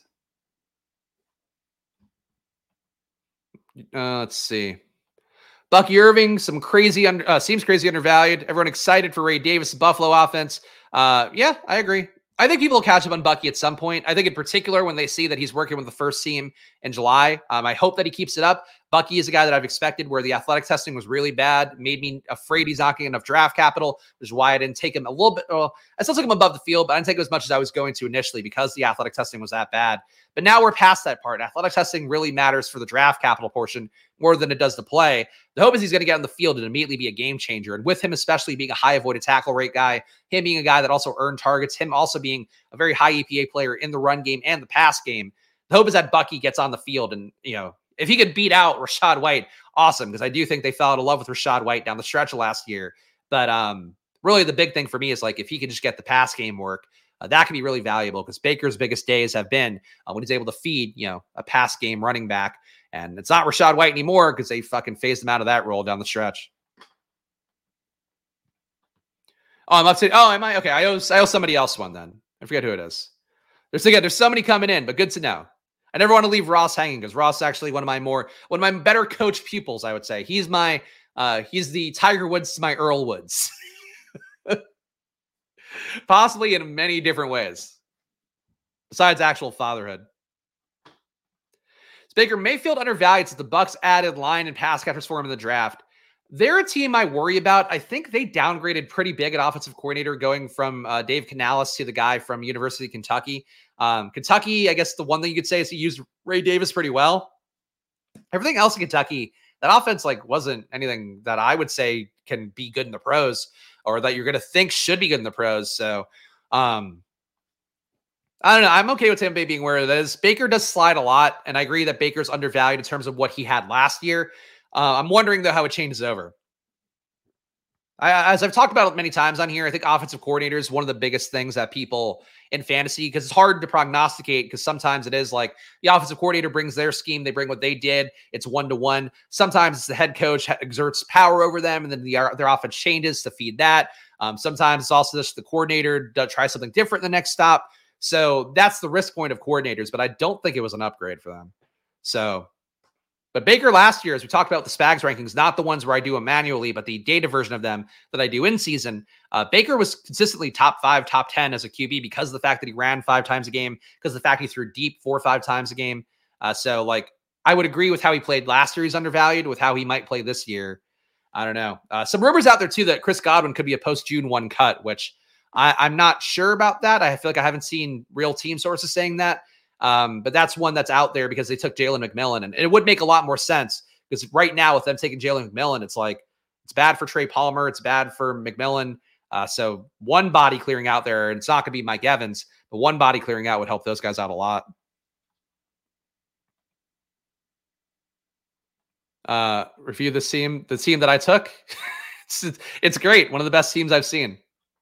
Let's see. Bucky Irving, seems crazy undervalued. Everyone excited for Ray Davis, Buffalo offense. Yeah, I agree. I think people will catch up on Bucky at some point. I think in particular when they see that he's working with the first team in July. I hope that he keeps it up. Bucky is a guy that I've expected where the athletic testing was really bad, made me afraid he's not getting enough draft capital, which is why I didn't take him a little bit. Well, I still took him above the field, but I didn't take him as much as I was going to initially because the athletic testing was that bad. But now we're past that part. Athletic testing really matters for the draft capital portion more than it does the play. The hope is he's going to get on the field and immediately be a game changer. And with him, especially being a high avoided tackle rate guy, him being a guy that also earned targets, him also being a very high EPA player in the run game and the pass game, the hope is that Bucky gets on the field and, if he could beat out Rachaad White, awesome. Because I do think they fell out of love with Rachaad White down the stretch of last year. But really the big thing for me is like, if he could just get the pass game work, that can be really valuable because Baker's biggest days have been when he's able to feed, a pass game running back. And it's not Rachaad White anymore because they fucking phased him out of that role down the stretch. Oh, I'm upset. Oh, am I? Okay, I owe somebody else one then. I forget who it is. There's somebody coming in, but good to know. I never want to leave Ross hanging because Ross is actually one of my better coach pupils, I would say. He's the Tiger Woods to my Earl Woods. Possibly in many different ways. Besides actual fatherhood. Baker Mayfield undervalued since the Bucs added line and pass catchers for him in the draft. They're a team I worry about. I think they downgraded pretty big at offensive coordinator, going from Dave Canales to the guy from University of Kentucky. Kentucky, I guess the one thing you could say is he used Ray Davis pretty well. Everything else in Kentucky, that offense wasn't anything that I would say can be good in the pros, or that you're going to think should be good in the pros. So I don't know. I'm okay with Tampa Bay being where it is. Baker does slide a lot, and I agree that Baker's undervalued in terms of what he had last year. I'm wondering, though, how it changes over. As I've talked about many times on here, I think offensive coordinator is one of the biggest things that people in fantasy, because it's hard to prognosticate, because sometimes it is like the offensive coordinator brings their scheme, they bring what they did, it's 1-to-1. Sometimes the head coach exerts power over them, and then their offense changes to feed that. Sometimes it's also just the coordinator try something different in the next stop. So that's the risk point of coordinators, but I don't think it was an upgrade for them. But Baker last year, as we talked about the Spags rankings, not the ones where I do them manually, but the data version of them that I do in season, Baker was consistently top 5, top 10 as a QB because of the fact that he ran 5 times a game, because of the fact he threw deep 4 or 5 times a game. I would agree with how he played last year. He's undervalued. With how he might play this year, I don't know. Some rumors out there too that Chris Godwin could be a post-June 1 cut, which I'm not sure about that. I feel like I haven't seen real team sources saying that. But that's one that's out there because they took Jalen McMillan, and it would make a lot more sense because right now with them taking Jalen McMillan, it's bad for Trey Palmer. It's bad for McMillan. So one body clearing out there, and it's not going to be Mike Evans, but one body clearing out would help those guys out a lot. Review the team that I took. It's great. One of the best teams I've seen.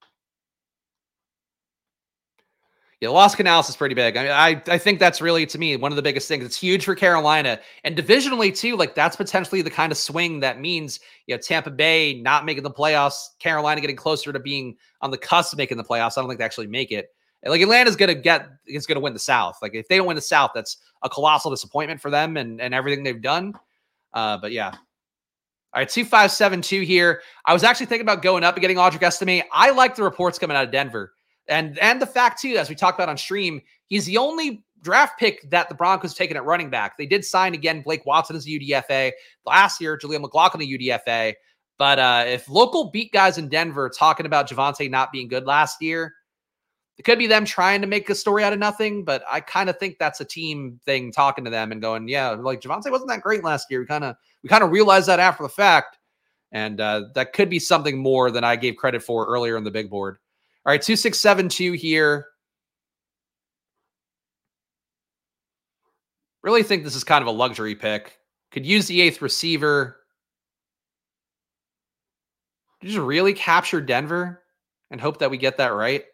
Yeah, the loss of Canales is pretty big. I think that's really, to me, one of the biggest things. It's huge for Carolina. And divisionally, too, that's potentially the kind of swing that means, Tampa Bay not making the playoffs, Carolina getting closer to being on the cusp of making the playoffs. I don't think they actually make it. Atlanta's going to win the South. If they don't win the South, that's a colossal disappointment for them and everything they've done. But yeah. All right, 2572 here. I was actually thinking about going up and getting Audric Estime. I like the reports coming out of Denver. And the fact, too, as we talked about on stream, he's the only draft pick that the Broncos taken at running back. They did sign, again, Blake Watson as a UDFA. Last year, Jaleel McLaughlin a UDFA. But if local beat guys in Denver talking about Javonte not being good last year, it could be them trying to make a story out of nothing. But I kind of think that's a team thing talking to them and going, yeah, Javonte wasn't that great last year. We kind of realized that after the fact. And that could be something more than I gave credit for earlier in the big board. All right, 2672 here. Really think this is kind of a luxury pick. Could use the 8th receiver. Did you just really capture Denver and hope that we get that right?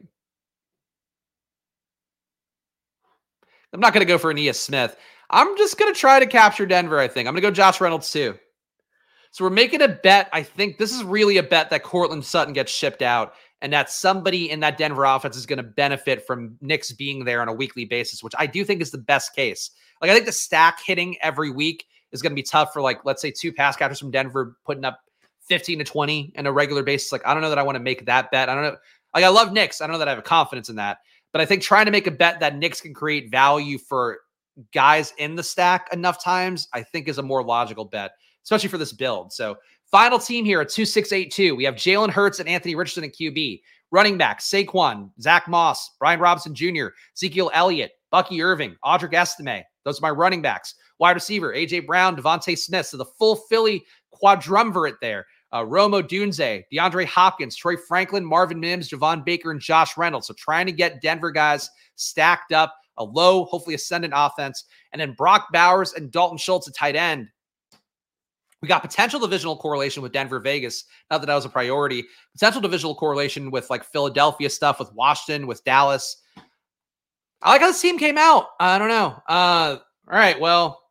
I'm not going to go for Aeneas Smith. I'm just going to try to capture Denver, I think. I'm going to go Josh Reynolds too. So we're making a bet. I think this is really a bet that Courtland Sutton gets shipped out and that somebody in that Denver offense is going to benefit from Nix being there on a weekly basis, which I do think is the best case. I think the stack hitting every week is going to be tough for, let's say 2 pass catchers from Denver putting up 15 to 20 on a regular basis. I don't know that I want to make that bet. I don't know. I love Nix. I don't know that I have a confidence in that. But I think trying to make a bet that Nix can create value for guys in the stack enough times, I think is a more logical bet, especially for this build. So final team here at 2682. We have Jalen Hurts and Anthony Richardson at QB. Running back, Saquon, Zach Moss, Brian Robinson Jr., Ezekiel Elliott, Bucky Irving, Audric Estime. Those are my running backs. Wide receiver, A.J. Brown, Devontae Smith. So the full Philly quadrumvirate there. Rome Odunze, DeAndre Hopkins, Troy Franklin, Marvin Mims, Javon Baker, and Josh Reynolds. So trying to get Denver guys stacked up, a low, hopefully ascendant offense. And then Brock Bowers and Dalton Schultz at tight end. We got potential divisional correlation with Denver, Vegas. Not that was a priority. Potential divisional correlation with Philadelphia stuff, with Washington, with Dallas. I like how this team came out. I don't know. All right, well,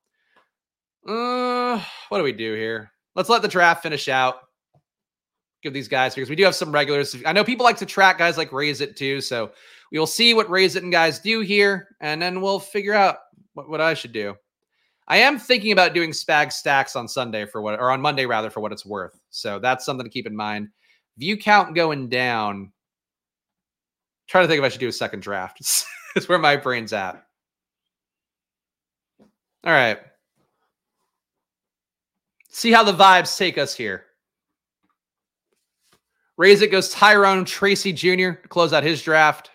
what do we do here? Let's let the draft finish out. Give these guys, because we do have some regulars. I know people like to track guys like Raise It too, so we will see what Raise It and guys do here, and then we'll figure out what I should do. I am thinking about doing Spag stacks on Sunday on Monday rather, for what it's worth. So that's something to keep in mind. View count going down. Trying to think if I should do a second draft. It's where my brain's at. All right. See how the vibes take us here. Raise it goes Tyrone Tracy Jr. to close out his draft.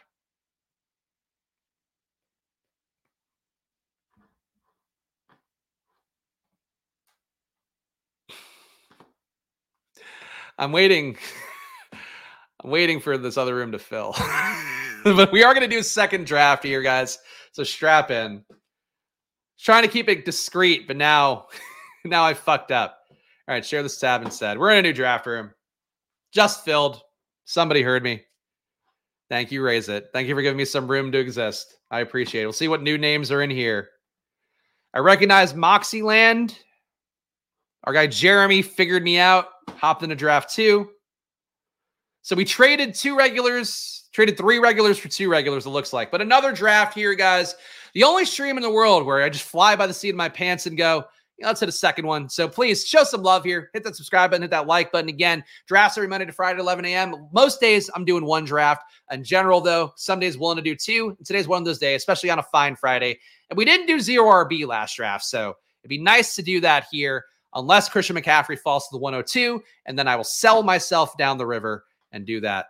I'm waiting. I'm waiting for this other room to fill. But we are going to do a second draft here, guys. So strap in. Trying to keep it discreet, but now I fucked up. All right, share this tab instead. We're in a new draft room. Just filled. Somebody heard me. Thank you, Raise It. Thank you for giving me some room to exist. I appreciate it. We'll see what new names are in here. I recognize Moxieland. Our guy Jeremy figured me out. Hopped into draft 2. So we traded 2 regulars, traded 3 regulars for 2 regulars, it looks like. But another draft here, guys. The only stream in the world where I just fly by the seat of my pants and go, let's hit a second one. So please show some love here. Hit that subscribe button, hit that like button. Again, drafts every Monday to Friday at 11 a.m. Most days I'm doing 1 draft. In general, though, some days willing to do 2. And today's one of those days, especially on a fine Friday. And we didn't do 0 RB last draft, so it'd be nice to do that here, unless Christian McCaffrey falls to the 102, and then I will sell myself down the river and do that.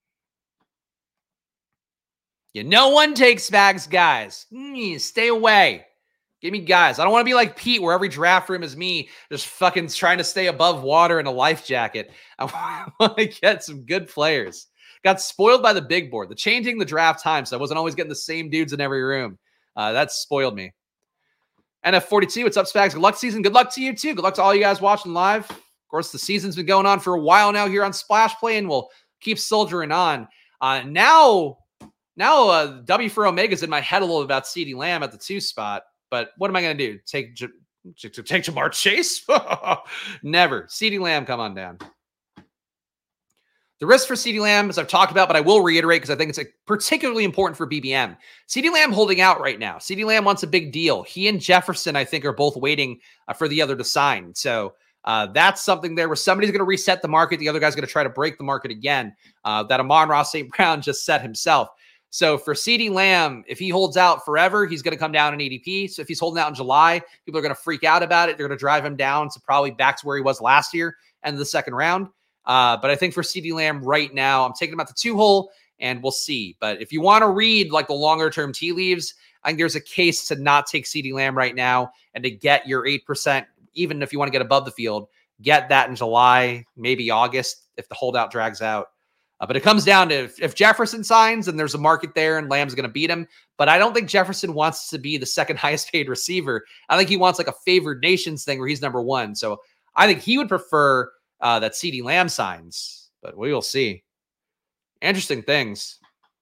Yeah, no one takes bags, guys. Stay away. Give me guys. I don't want to be like Pete, where every draft room is me just fucking trying to stay above water in a life jacket. I want to get some good players. Got spoiled by the big board. The changing the draft time, so I wasn't always getting the same dudes in every room. That spoiled me. NF42, what's up, Spags? Good luck season. Good luck to you, too. Good luck to all you guys watching live. Of course, the season's been going on for a while now here on Splash Play, and we'll keep soldiering on. Now, W for Omega's in my head a little about CeeDee Lamb at the 2 spot. But what am I going to do? Take Ja'Marr Chase? Never. CeeDee Lamb, come on down. The risk for CeeDee Lamb, as I've talked about, but I will reiterate because I think it's particularly important for BBM. CeeDee Lamb holding out right now. CeeDee Lamb wants a big deal. He and Jefferson, I think, are both waiting for the other to sign. So that's something there where somebody's going to reset the market. The other guy's going to try to break the market again. That Amon-Ra St. Brown just set himself. So for CeeDee Lamb, if he holds out forever, he's going to come down in ADP. So if he's holding out in July, people are going to freak out about it. They're going to drive him down to probably back to where he was last year and the second round. But I think for CeeDee Lamb right now, I'm taking him at the 2 hole and we'll see. But if you want to read like the longer term tea leaves, I think there's a case to not take CeeDee Lamb right now and to get your 8%, even if you want to get above the field, get that in July, maybe August if the holdout drags out. But it comes down to if Jefferson signs and there's a market there and Lamb's going to beat him. But I don't think Jefferson wants to be the second highest paid receiver. I think he wants like a favored nations thing where he's number 1. So I think he would prefer that CeeDee Lamb signs, but we will see. Interesting things.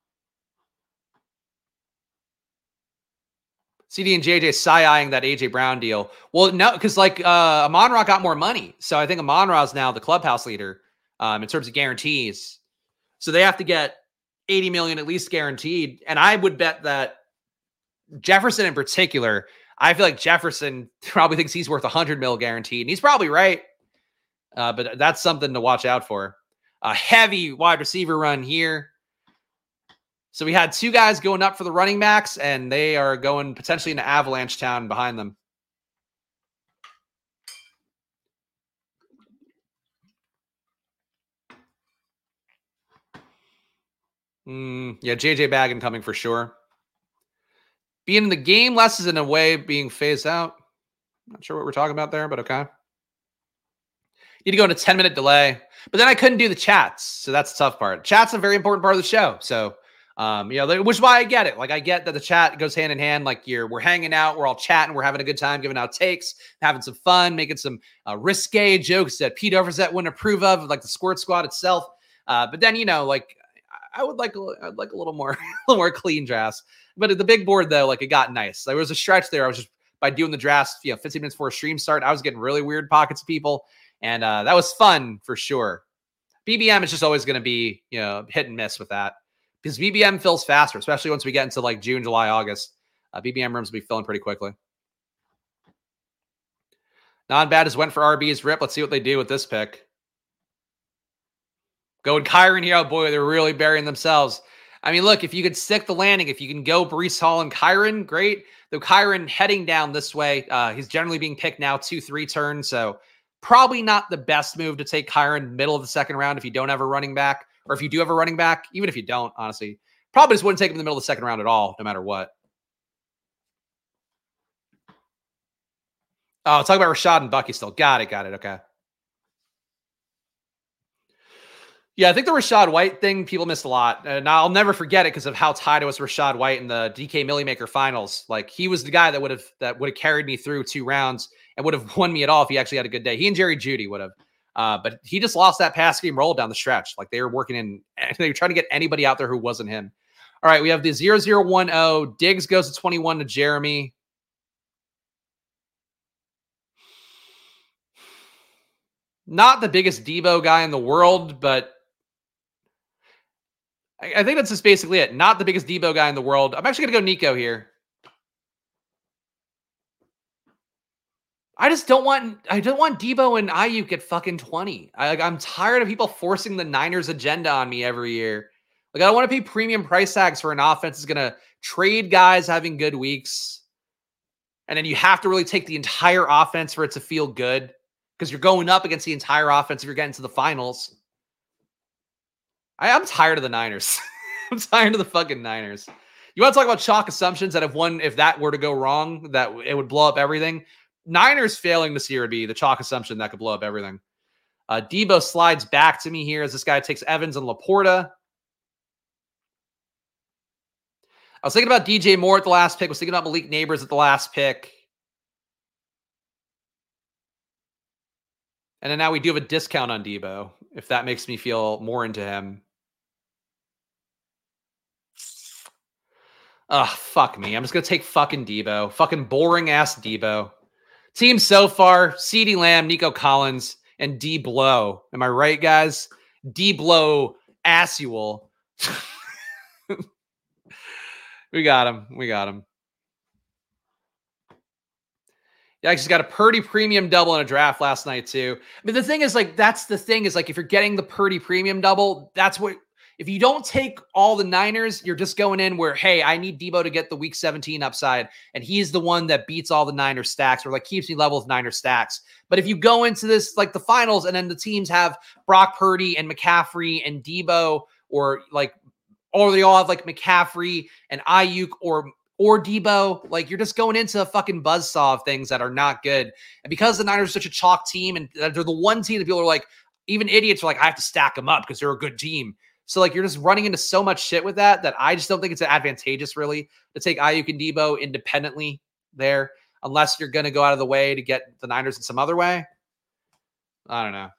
CD and JJ side-eyeing that AJ Brown deal. Well, no, because like Amon-Ra got more money. So I think Amon-Ra is now the clubhouse leader in terms of guarantees. So they have to get 80 million at least guaranteed. And I would bet that Jefferson in particular, I feel like Jefferson probably thinks he's worth 100 mil guaranteed. And he's probably right. But that's something to watch out for. A heavy wide receiver run here. So we had 2 guys going up for the running backs, and they are going potentially into Avalanche Town behind them. Yeah, JJ Baggin coming for sure. Being in the game less is in a way being phased out. Not sure what we're talking about there, but okay. Need to go into 10-minute delay. But then I couldn't do the chats, so that's the tough part. Chat's a very important part of the show. So, which is why I get it. Like, I get that the chat goes hand in hand. Like, we're hanging out, we're all chatting, we're having a good time, giving out takes, having some fun, making some risque jokes that Pete Overzet wouldn't approve of, like the Squirt Squad itself. But then, like, I'd like a little more, a little more clean drafts. But at the big board, though, like, it got nice. There was a stretch there. I was just, by doing the drafts, 15 minutes before stream start, I was getting really weird pockets of people. And that was fun for sure. BBM is just always going to be, hit and miss with that because BBM fills faster, especially once we get into like June, July, August. BBM rooms will be filling pretty quickly. Not bad as went for RB's rip. Let's see what they do with this pick. Going Kyron here. Oh boy, they're really burying themselves. I mean, look, if you could stick the landing, if you can go Breece Hall and Kyron, great. Though Kyron heading down this way, he's generally being picked now 2-3 turns. So probably not the best move to take Kyren middle of the second round if you don't have a running back, or if you do have a running back, even if you don't, honestly. Probably just wouldn't take him in the middle of the second round at all, no matter what. Oh, talking about Rashad and Bucky still. Got it. Okay. Yeah, I think the Rachaad White thing, people missed a lot. And I'll never forget it because of how tied it was Rachaad White in the DK Millie Maker finals. Like, he was the guy that would have carried me through 2 rounds and would have won me at all if he actually had a good day. He and Jerry Jeudy would have. But he just lost that pass game roll down the stretch. Like, they were working they were trying to get anybody out there who wasn't him. All right, we have the 0010. Diggs goes to 21 to Jeremy. Not the biggest Debo guy in the world, but I think that's just basically it. Not the biggest Debo guy in the world. I'm actually going to go Nico here. I don't want Debo and Ayuk at fucking 20. I'm tired of people forcing the Niners agenda on me every year. Like, I don't want to pay premium price tags for an offense that's going to trade guys having good weeks. And then you have to really take the entire offense for it to feel good because you're going up against the entire offense if you're getting to the finals. I'm tired of the Niners. I'm tired of the fucking Niners. You want to talk about chalk assumptions that if that were to go wrong, that it would blow up everything? Niners failing this year would be the chalk assumption that could blow up everything. Debo slides back to me here as this guy takes Evans and Laporta. I was thinking about DJ Moore at the last pick. I was thinking about Malik Neighbors at the last pick. And then now we do have a discount on Debo, if that makes me feel more into him. Fuck me. I'm just going to take fucking Debo. Fucking boring-ass Debo. Team so far, CeeDee Lamb, Nico Collins, and D Blow. Am I right, guys? D Blow Assual. We got him. Yeah, I just got a Purdy premium double in a draft last night, too. I mean, the thing is, like, that's the thing is, like, if you're getting the Purdy premium double, that's what... If you don't take all the Niners, you're just going in where, hey, I need Debo to get the week 17 upside, and he's the one that beats all the Niners stacks or like keeps me level with Niners stacks. But if you go into this like the finals and then the teams have Brock Purdy and McCaffrey and Debo, or they all have like McCaffrey and Ayuk or Debo, like you're just going into a fucking buzzsaw of things that are not good. And because the Niners are such a chalk team and they're the one team that people are like, even idiots are like, I have to stack them up because they're a good team. So, like, you're just running into so much shit with that I just don't think it's advantageous, really, to take Ayuk and Debo independently there, unless you're going to go out of the way to get the Niners in some other way. I don't know.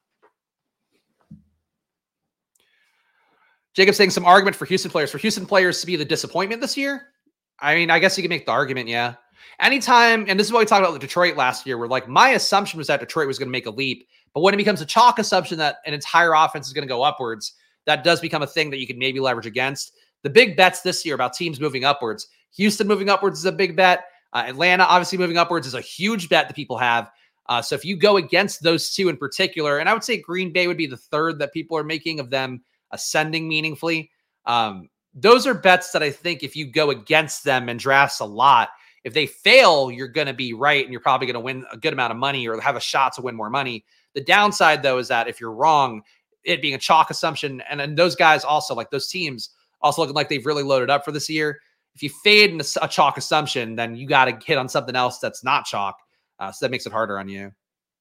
Jacob's saying some argument for Houston players. For Houston players to be the disappointment this year? I mean, I guess you can make the argument, yeah. Anytime, and this is what we talked about with Detroit last year, where, like, my assumption was that Detroit was going to make a leap. But when it becomes a chalk assumption that an entire offense is going to go upwards, that does become a thing that you could maybe leverage against. The big bets this year about teams moving upwards. Houston moving upwards is a big bet. Atlanta obviously moving upwards is a huge bet that people have. So if you go against those two in particular, and I would say Green Bay would be the third that people are making of them ascending meaningfully. Those are bets that I think if you go against them in drafts a lot, if they fail, you're going to be right and you're probably going to win a good amount of money or have a shot to win more money. The downside, though, is that if you're wrong, it being a chalk assumption, and then those guys also, like those teams, also looking like they've really loaded up for this year. If you fade in a chalk assumption, then you got to hit on something else that's not chalk. So that makes it harder on you.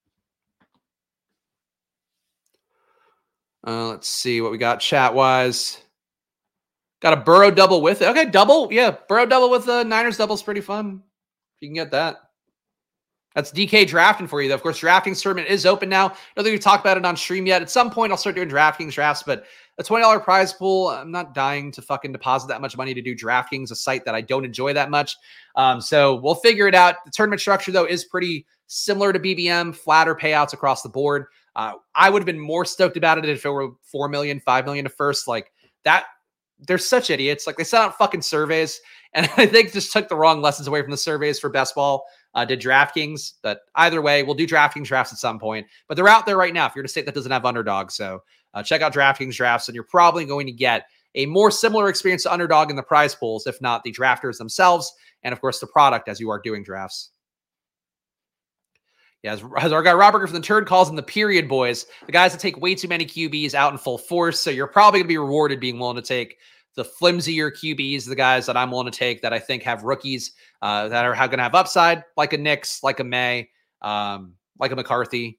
Let's see what we got chat-wise. Got a Burrow double with it. Okay, double. Yeah, Burrow double with the Niners double is pretty fun. If you can get that. That's DK drafting for you, though. Of course, DraftKings tournament is open now. I don't think we've talked about it on stream yet. At some point, I'll start doing DraftKings drafts, but a $20 prize pool, I'm not dying to fucking deposit that much money to do DraftKings, a site that I don't enjoy that much. So we'll figure it out. The tournament structure, though, is pretty similar to BBM, flatter payouts across the board. I would have been more stoked about it if it were $4 million, $5 million at first. Like that, they're such idiots. Like they sent out fucking surveys, and I think just took the wrong lessons away from the surveys for best ball. Did DraftKings, but either way, we'll do DraftKings drafts at some point. But they're out there right now if you're in a state that doesn't have Underdog. So check out DraftKings drafts, and you're probably going to get a more similar experience to Underdog in the prize pools, if not the drafters themselves, and of course the product as you are doing drafts. Yeah, as our guy Robert Griffin the Turd calls them, the period boys, the guys that take way too many QBs out in full force. So you're probably going to be rewarded being willing to take the flimsier QBs, the guys that I'm willing to take that I think have rookies that are going to have upside, like a Nix, like a May, like a McCarthy.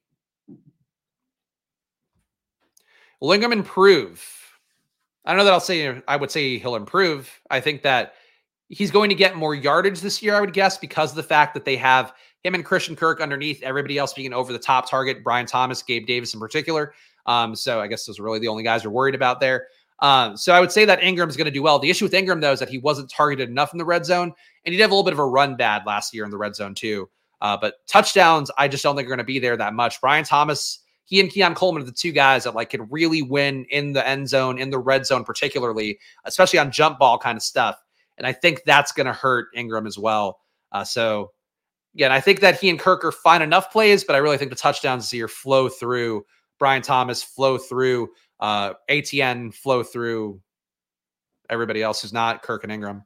Will Ingram improve? I don't know that I would say he'll improve. I think that he's going to get more yardage this year, I would guess, because of the fact that they have him and Christian Kirk underneath, everybody else being an over-the-top target, Brian Thomas, Gabe Davis in particular. So I guess those are really the only guys we're worried about there. So I would say that Ingram's going to do well. The issue with Ingram, though, is that he wasn't targeted enough in the red zone, and he did have a little bit of a run bad last year in the red zone, too. But touchdowns, I just don't think are going to be there that much. Brian Thomas, he and Keon Coleman are the two guys that like could really win in the end zone, in the red zone particularly, especially on jump ball kind of stuff. And I think that's going to hurt Ingram as well. So, again, I think that he and Kirk are fine enough plays, but I really think the touchdowns this year flow through Brian Thomas, flow through ATN, flow through everybody else who's not Kirk and Ingram.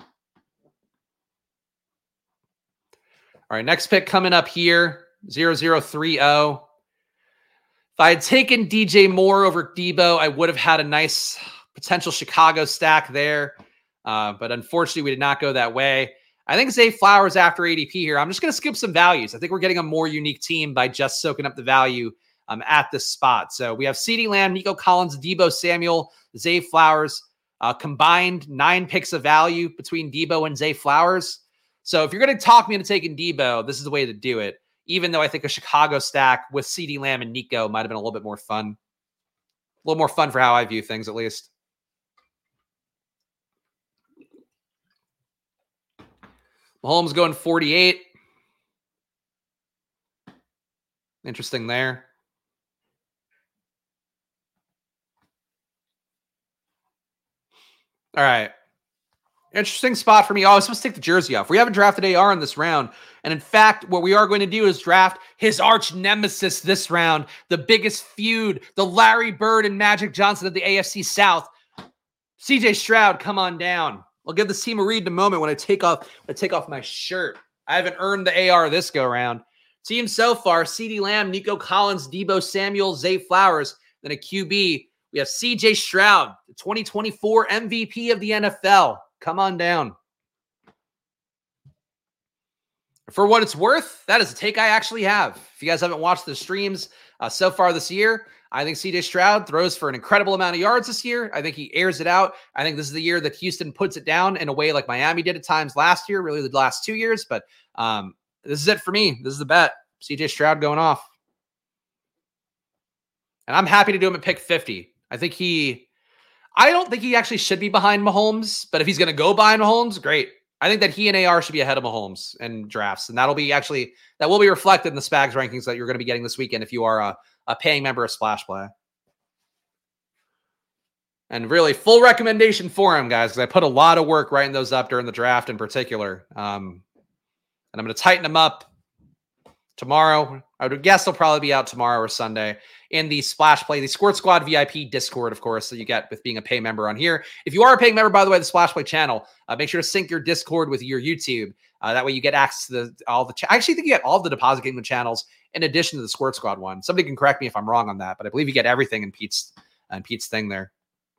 All right, next pick coming up here, 0030. If I had taken DJ Moore over Debo, I would have had a nice potential Chicago stack there. But unfortunately, we did not go that way. I think Zay Flowers after ADP here. I'm just going to skip some values. I think we're getting a more unique team by just soaking up the value at this spot. So we have CeeDee Lamb, Nico Collins, Debo Samuel, Zay Flowers, combined 9 picks of value between Debo and Zay Flowers. So if you're going to talk me into taking Debo, this is the way to do it. Even though I think a Chicago stack with CeeDee Lamb and Nico might have been a little bit more fun. A little more fun for how I view things, at least. Mahomes going 48. Interesting there. All right. Interesting spot for me. Oh, I was supposed to take the jersey off. We haven't drafted AR in this round. And in fact, what we are going to do is draft his arch nemesis this round, the biggest feud, the Larry Bird and Magic Johnson of the AFC South. CJ Stroud, come on down. I'll give this team a read in a moment when I take off my shirt. I haven't earned the AR this go around. Team so far, CeeDee Lamb, Nico Collins, Debo Samuel, Zay Flowers. Then a QB. We have CJ Stroud, the 2024 MVP of the NFL. Come on down. For what it's worth, that is a take I actually have. If you guys haven't watched the streams so far this year, I think CJ Stroud throws for an incredible amount of yards this year. I think he airs it out. I think this is the year that Houston puts it down in a way like Miami did at times last year, really the last 2 years. But this is it for me. This is the bet. CJ Stroud going off. And I'm happy to do him at pick 50. I don't think he actually should be behind Mahomes, but if he's going to go behind Mahomes, great. I think that he and AR should be ahead of Mahomes in drafts. And that will be reflected in the Spags rankings that you're going to be getting this weekend if you are a paying member of Splash Play. And really full recommendation for him, guys, because I put a lot of work writing those up during the draft in particular. And I'm going to tighten them up tomorrow. I would guess they'll probably be out tomorrow or Sunday in the Splash Play, the Squirt Squad VIP Discord, of course, that you get with being a pay member on here. If you are a paying member, by the way, the Splash Play channel, make sure to sync your Discord with your YouTube. That way you get access to I actually think you get all the Deposit Kingdom channels in addition to the Squirt Squad one. Somebody can correct me if I'm wrong on that, but I believe you get everything in Pete's thing there.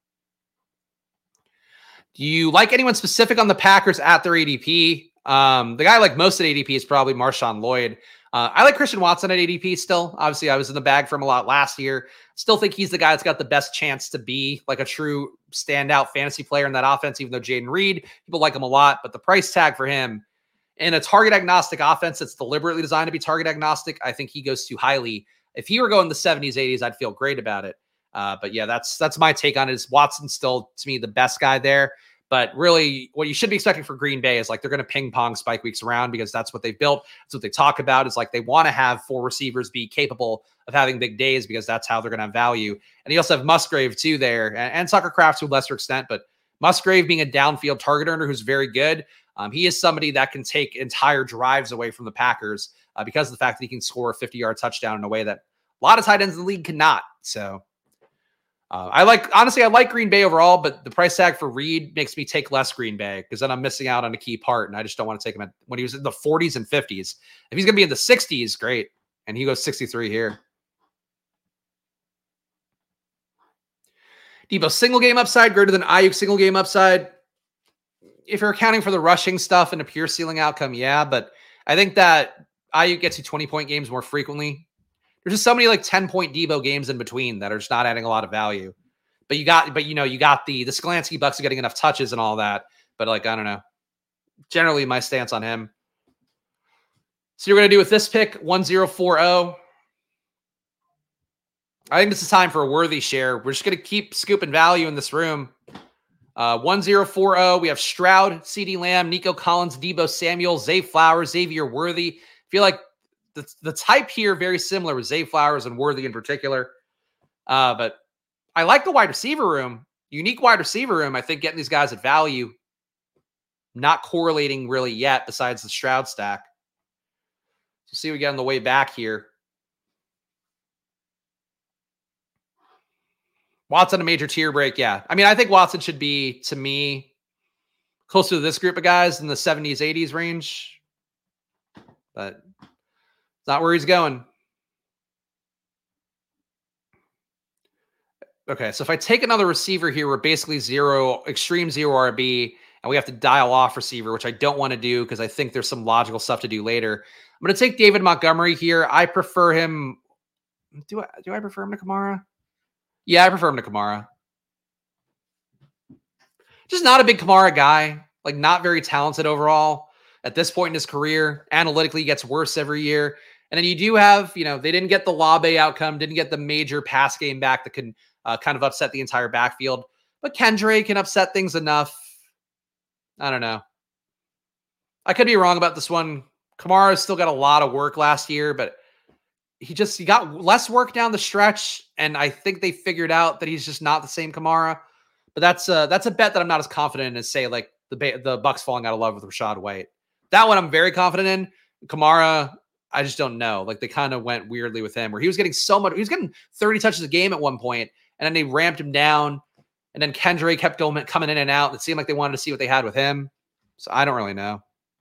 Do you like anyone specific on the Packers at their ADP? The guy I like most at ADP is probably Marshawn Lloyd. I like Christian Watson at ADP still. Obviously, I was in the bag for him a lot last year. Still think he's the guy that's got the best chance to be like a true standout fantasy player in that offense, even though Jaden Reed, people like him a lot. But the price tag for him in a target agnostic offense that's deliberately designed to be target agnostic, I think he goes too highly. If he were going the 70s, 80s, I'd feel great about it. But yeah, that's my take on it. Is Watson still, to me, the best guy there? But really, what you should be expecting for Green Bay is like they're going to ping pong spike weeks around because that's what they've built. That's what they talk about. Is like they want to have 4 receivers be capable of having big days because that's how they're going to have value. And you also have Musgrave too there and Tucker Kraft to a lesser extent. But Musgrave being a downfield target earner who's very good. He is somebody that can take entire drives away from the Packers because of the fact that he can score a 50-yard touchdown in a way that a lot of tight ends in the league cannot. So I like Green Bay overall, but the price tag for Reed makes me take less Green Bay because then I'm missing out on a key part, and I just don't want to take him when he was in the 40s and 50s. If he's going to be in the 60s, great. and he goes 63 here. Debo single game upside greater than Ayuk single game upside. If you're accounting for the rushing stuff and a pure ceiling outcome, yeah, but I think that Ayuk gets you 20-point games more frequently. There's just so many like 10-point Debo games in between that are just not adding a lot of value. But you got the Sklansky Bucks are getting enough touches and all that. But like, I don't know. Generally, my stance on him. So you're going to do with this pick 1040. I think this is time for a worthy share. We're just going to keep scooping value in this room. 1040. We have Stroud, CeeDee Lamb, Nico Collins, Debo Samuel, Zay Flowers, Xavier Worthy. I feel like the type here very similar with Zay Flowers and Worthy in particular. But I like the wide receiver room. Unique wide receiver room. I think getting these guys at value, not correlating really yet besides the Stroud stack. So see what we get on the way back here. Watson, a major tier break. Yeah. I mean, I think Watson should be, to me, closer to this group of guys in the 70s, 80s range. But it's not where he's going. Okay, so if I take another receiver here, we're basically extreme zero RB, and we have to dial off receiver, which I don't want to do because I think there's some logical stuff to do later. I'm going to take David Montgomery here. I prefer him. Do I prefer him to Kamara? Yeah, I prefer him to Kamara. Just not a big Kamara guy. Like, not very talented overall at this point in his career. Analytically, gets worse every year. And then you do have, they didn't get the Labe outcome, didn't get the major pass game back that can kind of upset the entire backfield. But Kendra can upset things enough. I don't know. I could be wrong about this one. Kamara still got a lot of work last year, but he got less work down the stretch, and I think they figured out that he's just not the same Kamara. But that's a bet that I'm not as confident in as, say, like the Bucks falling out of love with Rachaad White. That one I'm very confident in. Kamara, I just don't know. Like, they kind of went weirdly with him, where he was getting so much. He was getting 30 touches a game at one point, and then they ramped him down, and then Kendra kept coming in and out. It seemed like they wanted to see what they had with him. So I don't really know.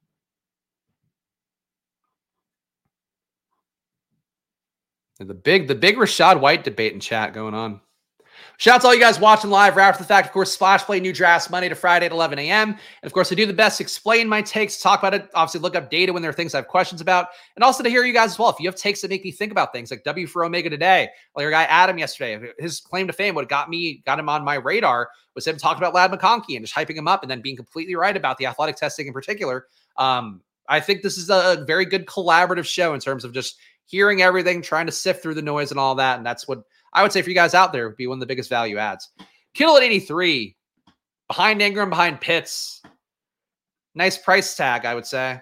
The big Rachaad White debate in chat going on. Shout out to all you guys watching live right after the fact. Of course, Splash Play new drafts Monday to Friday at 11 a.m. And of course, I do the best to explain my takes, talk about it, obviously look up data when there are things I have questions about, and also to hear you guys as well. If you have takes that make me think about things like W for Omega today, like your guy Adam yesterday, his claim to fame, what got him on my radar was him talking about Ladd McConkey and just hyping him up and then being completely right about the athletic testing in particular. I think this is a very good collaborative show in terms of just hearing everything, trying to sift through the noise and all that. And that's what I would say for you guys out there would be one of the biggest value adds. Kittle at 83, behind Ingram, behind Pitts. Nice price tag, I would say.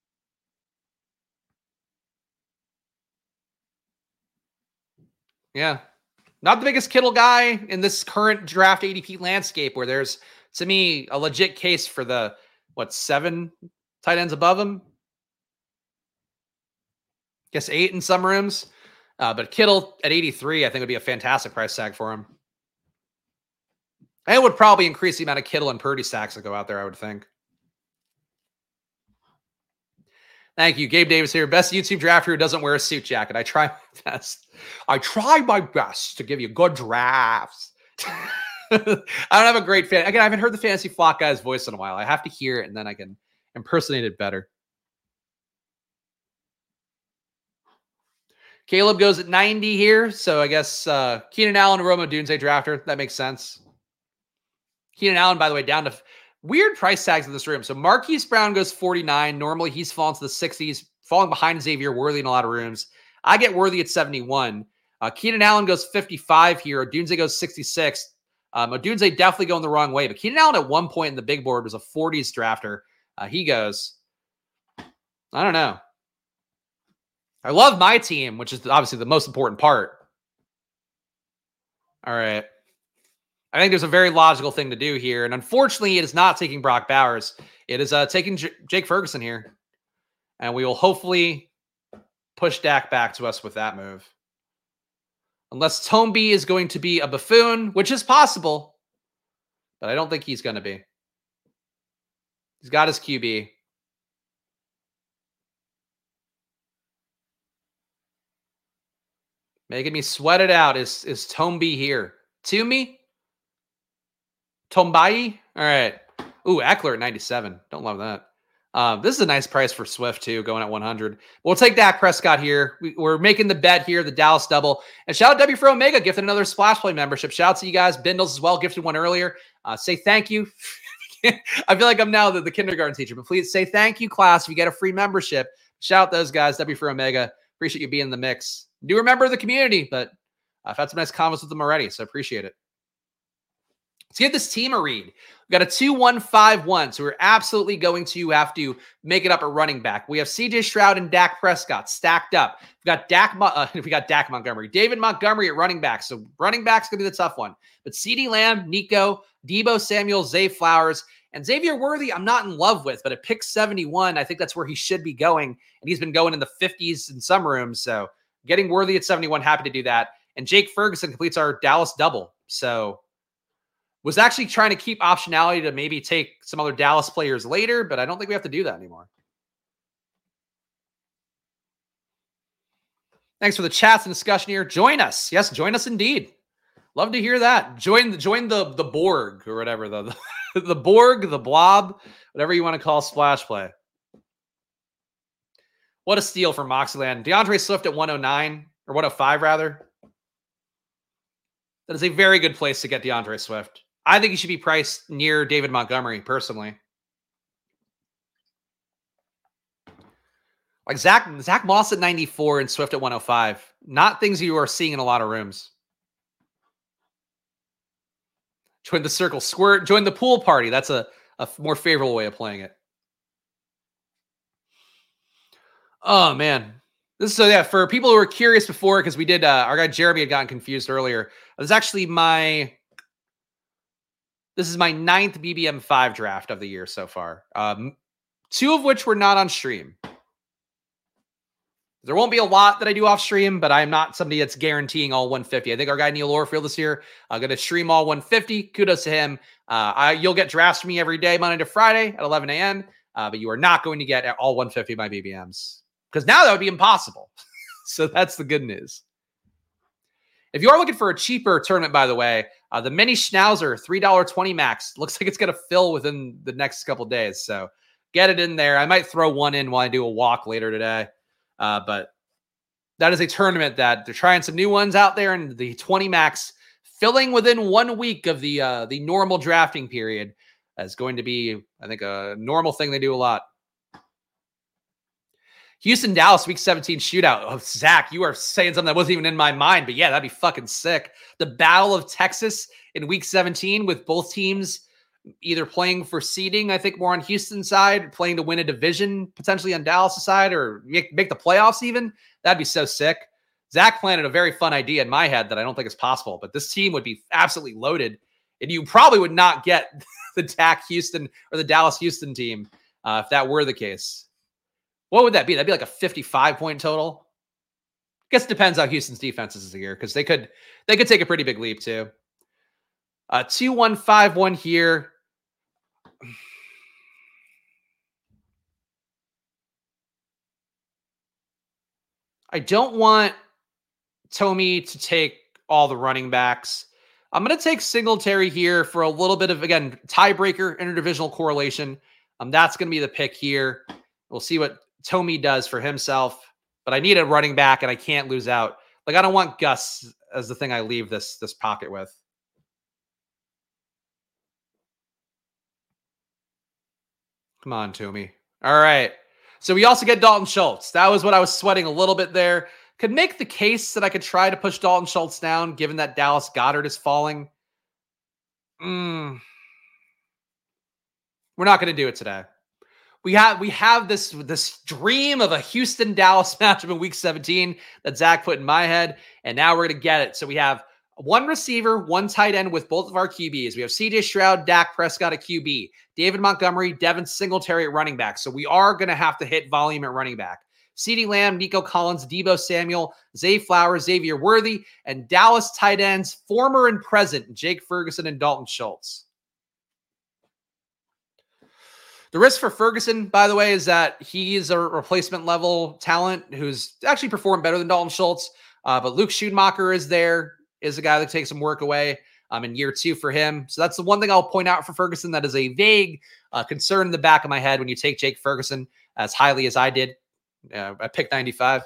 Yeah. Not the biggest Kittle guy in this current draft ADP landscape where there's, to me, a legit case for the, 7 tight ends above him? Guess 8 in some rooms. But Kittle at 83, I think would be a fantastic price tag for him. And it would probably increase the amount of Kittle and Purdy stacks that go out there, I would think. Thank you. Gabe Davis here. Best YouTube drafter who doesn't wear a suit jacket. I try my best. I try my best to give you good drafts. I don't have a great fan. Again, I haven't heard the Fantasy Flock guy's voice in a while. I have to hear it, and then I can impersonate it better. Caleb goes at 90 here. So I guess Keenan Allen, Rome Odunze drafter. That makes sense. Keenan Allen, by the way, down to weird price tags in this room. So Marquise Brown goes 49. Normally he's fallen to the 60s, falling behind Xavier Worthy in a lot of rooms. I get Worthy at 71. Keenan Allen goes 55 here. Odunze goes 66. Odunze definitely going the wrong way. But Keenan Allen at one point in the big board was a 40s drafter. He goes, I don't know. I love my team, which is obviously the most important part. All right. I think there's a very logical thing to do here. And unfortunately, it is not taking Brock Bowers. It is taking Jake Ferguson here. And we will hopefully push Dak back to us with that move. Unless Tomby is going to be a buffoon, which is possible. But I don't think he's going to be. He's got his QB. Making me sweat it out. Is Tomby here? Toomey? Tombai? All right. Ooh, Eckler at 97. Don't love that. This is a nice price for Swift, too, going at 100. We'll take Dak Prescott here. We're making the bet here, the Dallas double. And shout out W for Omega, gifted another Splash Play membership. Shout out to you guys. Bindles as well, gifted one earlier. Say thank you. I feel like I'm now the kindergarten teacher, but please say thank you, class, if you get a free membership. Shout out those guys, W for Omega. Appreciate you being in the mix. Do remember the community, but I've had some nice comments with them already, so appreciate it. Let's give this team a read. We've got a 2-1-5-1, so we're absolutely going to have to make it up at running back. We have CJ Stroud and Dak Prescott stacked up. We got Dak Montgomery, David Montgomery at running back. So running back's going to be the tough one. But CeeDee Lamb, Nico, Deebo Samuel, Zay Flowers, and Xavier Worthy, I'm not in love with, but at pick 71, I think that's where he should be going. And he's been going in the 50s in some rooms. So getting Worthy at 71, happy to do that. And Jake Ferguson completes our Dallas double. So was actually trying to keep optionality to maybe take some other Dallas players later, but I don't think we have to do that anymore. Thanks for the chats and discussion here. Join us. Yes, join us indeed. Love to hear that. Join the Borg or whatever, the Borg, the Blob, whatever you want to call Splash Play. What a steal from Moxieland. DeAndre Swift at 109 or 105 rather. That is a very good place to get DeAndre Swift. I think he should be priced near David Montgomery, personally. Like Zach Moss at 94 and Swift at 105. Not things you are seeing in a lot of rooms. Join the circle. Squirt. Join the pool party. That's a more favorable way of playing it. Oh, man. So, yeah, for people who were curious before, because we did, our guy Jeremy had gotten confused earlier. It was actually this is my 9th BBM 5 draft of the year so far. 2 of which were not on stream. There won't be a lot that I do off stream, but I'm not somebody that's guaranteeing all 150. I think our guy Neil Orfield is here. I'm going to stream all 150. Kudos to him. You'll get drafts from me every day, Monday to Friday at 11 a.m., but you are not going to get all 150 of my BBMs. Because now that would be impossible. So that's the good news. If you are looking for a cheaper tournament, by the way, the Mini Schnauzer $3.20 max looks like it's going to fill within the next couple of days. So get it in there. I might throw one in while I do a walk later today. But that is a tournament that they're trying some new ones out there, and the 20 max filling within 1 week of the normal drafting period is going to be, I think, a normal thing they do a lot. Houston, Dallas, week 17 shootout. Oh, Zach, you are saying something that wasn't even in my mind, but yeah, that'd be fucking sick. The Battle of Texas in week 17 with both teams either playing for seeding, I think more on Houston's side, playing to win a division, potentially on Dallas' side, or make the playoffs even. That'd be so sick. Zach planted a very fun idea in my head that I don't think is possible, but this team would be absolutely loaded, and you probably would not get the Dak Houston or the Dallas Houston team if that were the case. What would that be? That'd be like a 55-point total. I guess it depends how Houston's defense is this year, because they could take a pretty big leap too. 2-1-5-1 here. I don't want Tommy to take all the running backs. I'm going to take Singletary here for a little bit of, again, tiebreaker, interdivisional correlation. That's going to be the pick here. We'll see what Tommy does for himself, but I need a running back and I can't lose out. Like, I don't want Gus as the thing I leave this pocket with. Come on, Tommy. All right. So we also get Dalton Schultz. That was what I was sweating a little bit there. Could make the case that I could try to push Dalton Schultz down, given that Dallas Goedert is falling. We're not going to do it today. We have this dream of a Houston-Dallas matchup in week 17 that Zach put in my head, and now we're going to get it. So we have one receiver, one tight end with both of our QBs. We have CJ Stroud, Dak Prescott at QB, David Montgomery, Devin Singletary at running back. So we are going to have to hit volume at running back. CeeDee Lamb, Nico Collins, Deebo Samuel, Zay Flowers, Xavier Worthy, and Dallas tight ends, former and present, Jake Ferguson and Dalton Schultz. The risk for Ferguson, by the way, is that he is a replacement level talent who's actually performed better than Dalton Schultz. But Luke Schoonmaker is there, is a guy that takes some work away in year 2 for him. So that's the one thing I'll point out for Ferguson that is a vague concern in the back of my head when you take Jake Ferguson as highly as I did. I picked 95.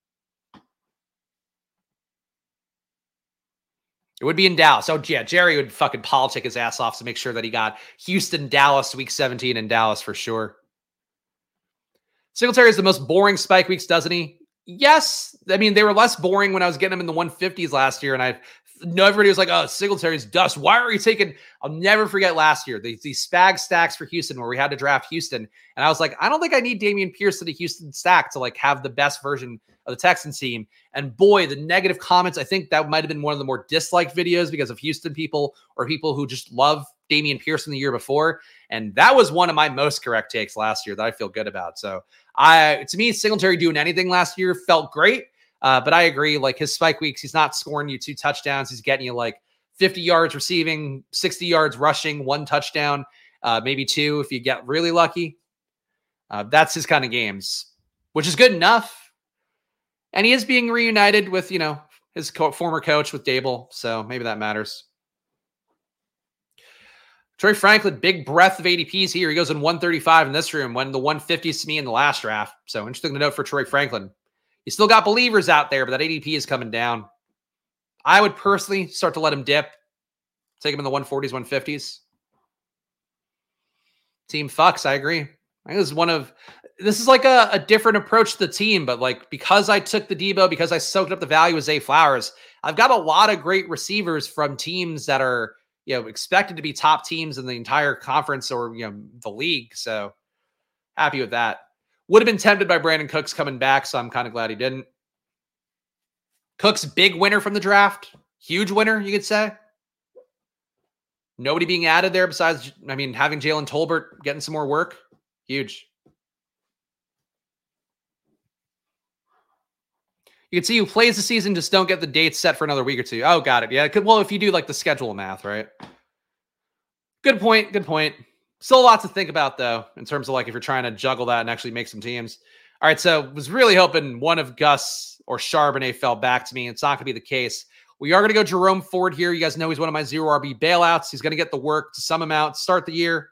It would be in Dallas. Oh, yeah, Jerry would fucking politic his ass off to make sure that he got Houston, Dallas, week 17 in Dallas for sure. Singletary is the most boring spike weeks, doesn't he? Yes. I mean, they were less boring when I was getting them in the 150s last year, and I know everybody was like, oh, Singletary's dust. Why are you taking? I'll never forget last year, these spag stacks for Houston where we had to draft Houston. And I was like, I don't think I need Dameon Pierce to the Houston stack to like have the best version of the Texans team. And boy, the negative comments, I think that might have been one of the more disliked videos because of Houston people or people who just love Dameon Pierce in the year before. And that was one of my most correct takes last year that I feel good about. So to me, Singletary doing anything last year felt great. But I agree, like his spike weeks, he's not scoring you 2 touchdowns. He's getting you like 50 yards receiving, 60 yards rushing, 1 touchdown, maybe 2 if you get really lucky. That's his kind of games, which is good enough. And he is being reunited with, his former coach with Dable. So maybe that matters. Troy Franklin, big breath of ADPs here. He goes in 135 in this room when the 150s to me in the last draft. So interesting to note for Troy Franklin. You still got believers out there, but that ADP is coming down. I would personally start to let him dip. Take him in the 140s, 150s. Team fucks, I agree. I think this is like a different approach to the team, but like because I took the Debo, because I soaked up the value of Zay Flowers, I've got a lot of great receivers from teams that are, expected to be top teams in the entire conference or, the league. So happy with that. Would have been tempted by Brandon Cooks coming back, so I'm kind of glad he didn't. Cooks, big winner from the draft. Huge winner, you could say. Nobody being added there besides, having Jalen Tolbert getting some more work. Huge. You can see who plays the season, just don't get the dates set for another week or 2. Oh, got it. Yeah, well, if you do like the schedule math, right? Good point. Still a lot to think about, though, in terms of like if you're trying to juggle that and actually make some teams. All right, so was really hoping one of Gus or Charbonnet fell back to me. It's not going to be the case. We are going to go Jerome Ford here. You guys know he's one of my 0 RB bailouts. He's going to get the work to some amount, start the year.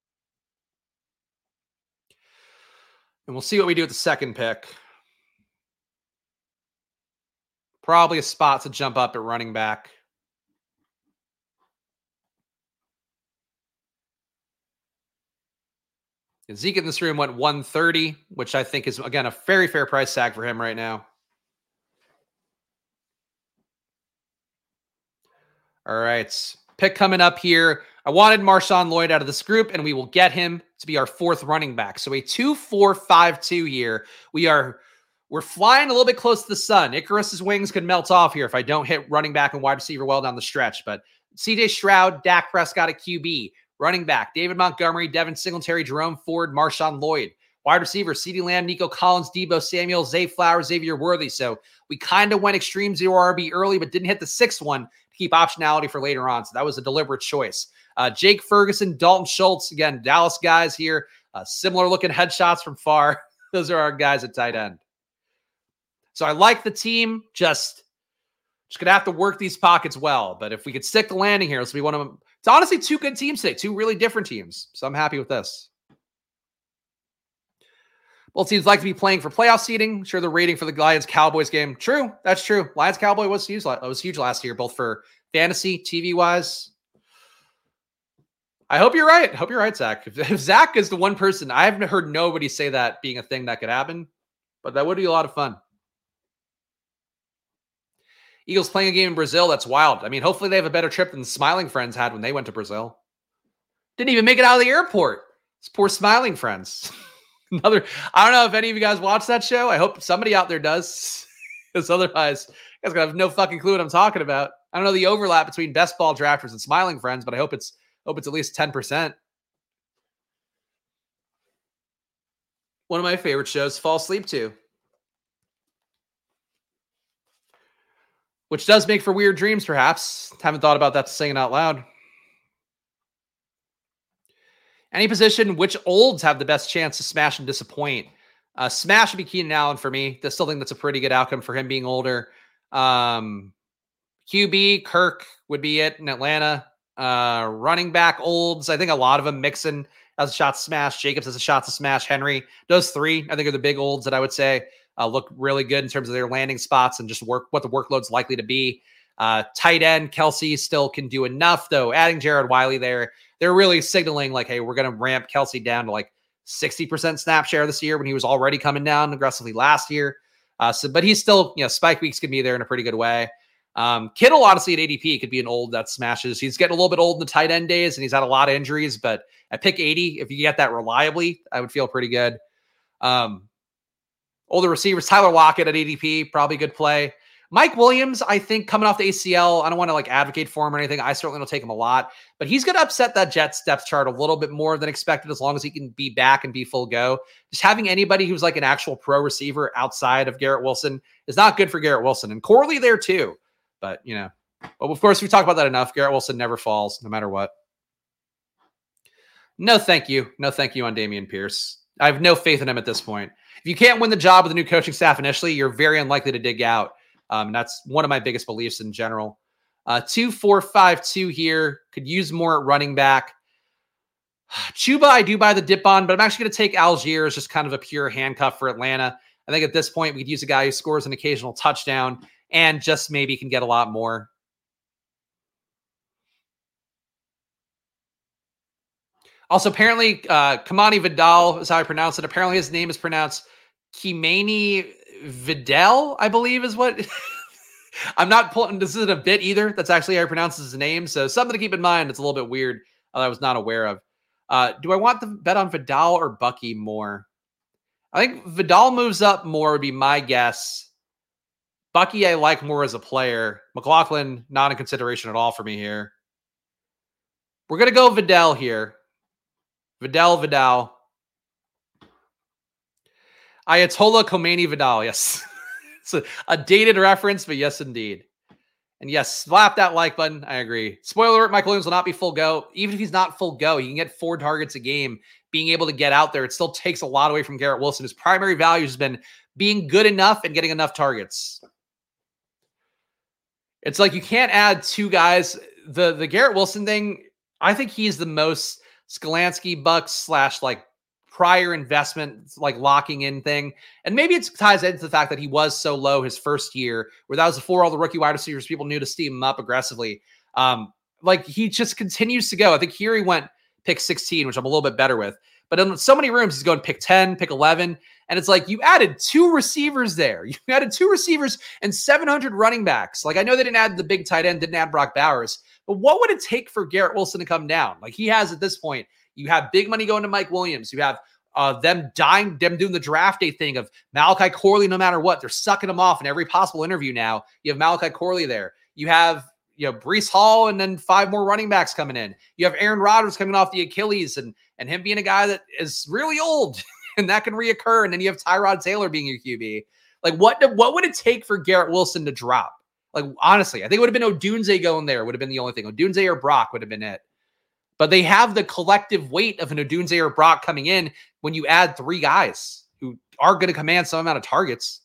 And we'll see what we do with the second pick. Probably a spot to jump up at running back. Zeke in this room went 130, which I think is, again, a very fair price tag for him right now. All right. Pick coming up here. I wanted Marshawn Lloyd out of this group, and we will get him to be our 4th running back. So a 2-4-5-2 here. We're flying a little bit close to the sun. Icarus's wings could melt off here if I don't hit running back and wide receiver well down the stretch. But CJ Stroud, Dak Prescott at QB. Running back, David Montgomery, Devin Singletary, Jerome Ford, Marshawn Lloyd. Wide receiver, CeeDee Lamb, Nico Collins, Debo Samuel, Zay Flowers, Xavier Worthy. So we kind of went extreme 0 RB early, but didn't hit the 6th one to keep optionality for later on. So that was a deliberate choice. Jake Ferguson, Dalton Schultz, again, Dallas guys here. Similar looking headshots from far. Those are our guys at tight end. So I like the team, just going to have to work these pockets well. But if we could stick the landing here, this will be one of them. It's honestly 2 good teams today, 2 really different teams. So I'm happy with this. Both teams like to be playing for playoff seeding. I'm sure the rating for the Lions-Cowboys game. True. That's true. Lions-Cowboy was huge last year, both for fantasy, TV-wise. I hope you're right. I hope you're right, Zach. If Zach is the one person, I haven't heard nobody say that being a thing that could happen, but that would be a lot of fun. Eagles playing a game in Brazil. That's wild. Hopefully they have a better trip than the Smiling Friends had when they went to Brazil. Didn't even make it out of the airport. It's poor Smiling Friends. I don't know if any of you guys watch that show. I hope somebody out there does. Because otherwise, you guys are going to have no fucking clue what I'm talking about. I don't know the overlap between Best Ball Drafters and Smiling Friends, but I hope it's at least 10%. One of my favorite shows to fall asleep to. Which does make for weird dreams, perhaps. Haven't thought about that saying out loud. Any position, which olds have the best chance to smash and disappoint? Smash would be Keenan Allen for me. I still think that's a pretty good outcome for him being older. QB, Kirk would be it in Atlanta. Running back, Olds. I think a lot of them. Mixon has a shot to smash. Jacobs has a shot to smash. Henry. Those three, I think, are the big Olds that I would say look really good in terms of their landing spots and just what the workload's likely to be. Tight end, Kelsey still can do enough, though. Adding Jared Wiley there, they're really signaling like, hey, we're going to ramp Kelsey down to like 60% snap share this year when he was already coming down aggressively last year. But he's still, spike weeks could be there in a pretty good way. Kittle, honestly, at ADP could be an old that smashes. He's getting a little bit old in the tight end days, and he's had a lot of injuries. But at pick 80, if you get that reliably, I would feel pretty good. Older receivers, Tyler Lockett at ADP, probably good play. Mike Williams, I think, coming off the ACL, I don't want to advocate for him or anything. I certainly don't take him a lot, but he's going to upset that Jets depth chart a little bit more than expected as long as he can be back and be full go. Just having anybody who's like an actual pro receiver outside of Garrett Wilson is not good for Garrett Wilson. And Corley there too. But, but of course, we talk about that enough. Garrett Wilson never falls, no matter what. No, thank you. No, thank you on Dameon Pierce. I have no faith in him at this point. If you can't win the job with the new coaching staff initially, you're very unlikely to dig out. And that's one of my biggest beliefs in general. 2-4-5-2 here. Could use more at running back. Chuba, I do buy the dip on, but I'm actually going to take Algier as just kind of a pure handcuff for Atlanta. I think at this point, we could use a guy who scores an occasional touchdown and just maybe can get a lot more. Also, apparently, Kamani Vidal is how I pronounce it. Apparently, his name is pronounced Kimani Vidal, I believe is what... I'm not pulling... This isn't a bit either. That's actually how he pronounces his name. So something to keep in mind. It's a little bit weird that I was not aware of. Do I want the bet on Vidal or Bucky more? I think Vidal moves up more would be my guess. Bucky I like more as a player. McLaughlin, not in consideration at all for me here. We're going to go Vidal here. Vidal. Ayatollah Khomeini Vidal, yes. It's a dated reference, but yes, indeed. And yes, slap that like button. I agree. Spoiler alert, Mike Williams will not be full go. Even if he's not full go, he can get 4 targets a game. Being able to get out there, it still takes a lot away from Garrett Wilson. His primary value has been being good enough and getting enough targets. It's like you can't add 2 guys. The Garrett Wilson thing, I think he's the most Skolansky Bucks / prior investment, locking in thing. And maybe it ties into the fact that he was so low his first year, where that was before all the rookie wide receivers, people knew to steam him up aggressively. He just continues to go. I think here he went pick 16, which I'm a little bit better with. But in so many rooms, he's going pick 10, pick 11. And it's like, you added 2 receivers there. You added 2 receivers and 700 running backs. I know they didn't add the big tight end, didn't add Brock Bowers. But what would it take for Garrett Wilson to come down? He has at this point. You have big money going to Mike Williams. You have them doing the draft day thing of Malachi Corley no matter what. They're sucking him off in every possible interview now. You have Malachi Corley there. You have Breece Hall and then 5 more running backs coming in. You have Aaron Rodgers coming off the Achilles and him being a guy that is really old and that can reoccur. And then you have Tyrod Taylor being your QB. What would it take for Garrett Wilson to drop? Honestly, I think it would have been Odunze going there. Would have been the only thing. Odunze or Brock would have been it. But they have the collective weight of an Odunze or Brock coming in when you add 3 guys who are going to command some amount of targets.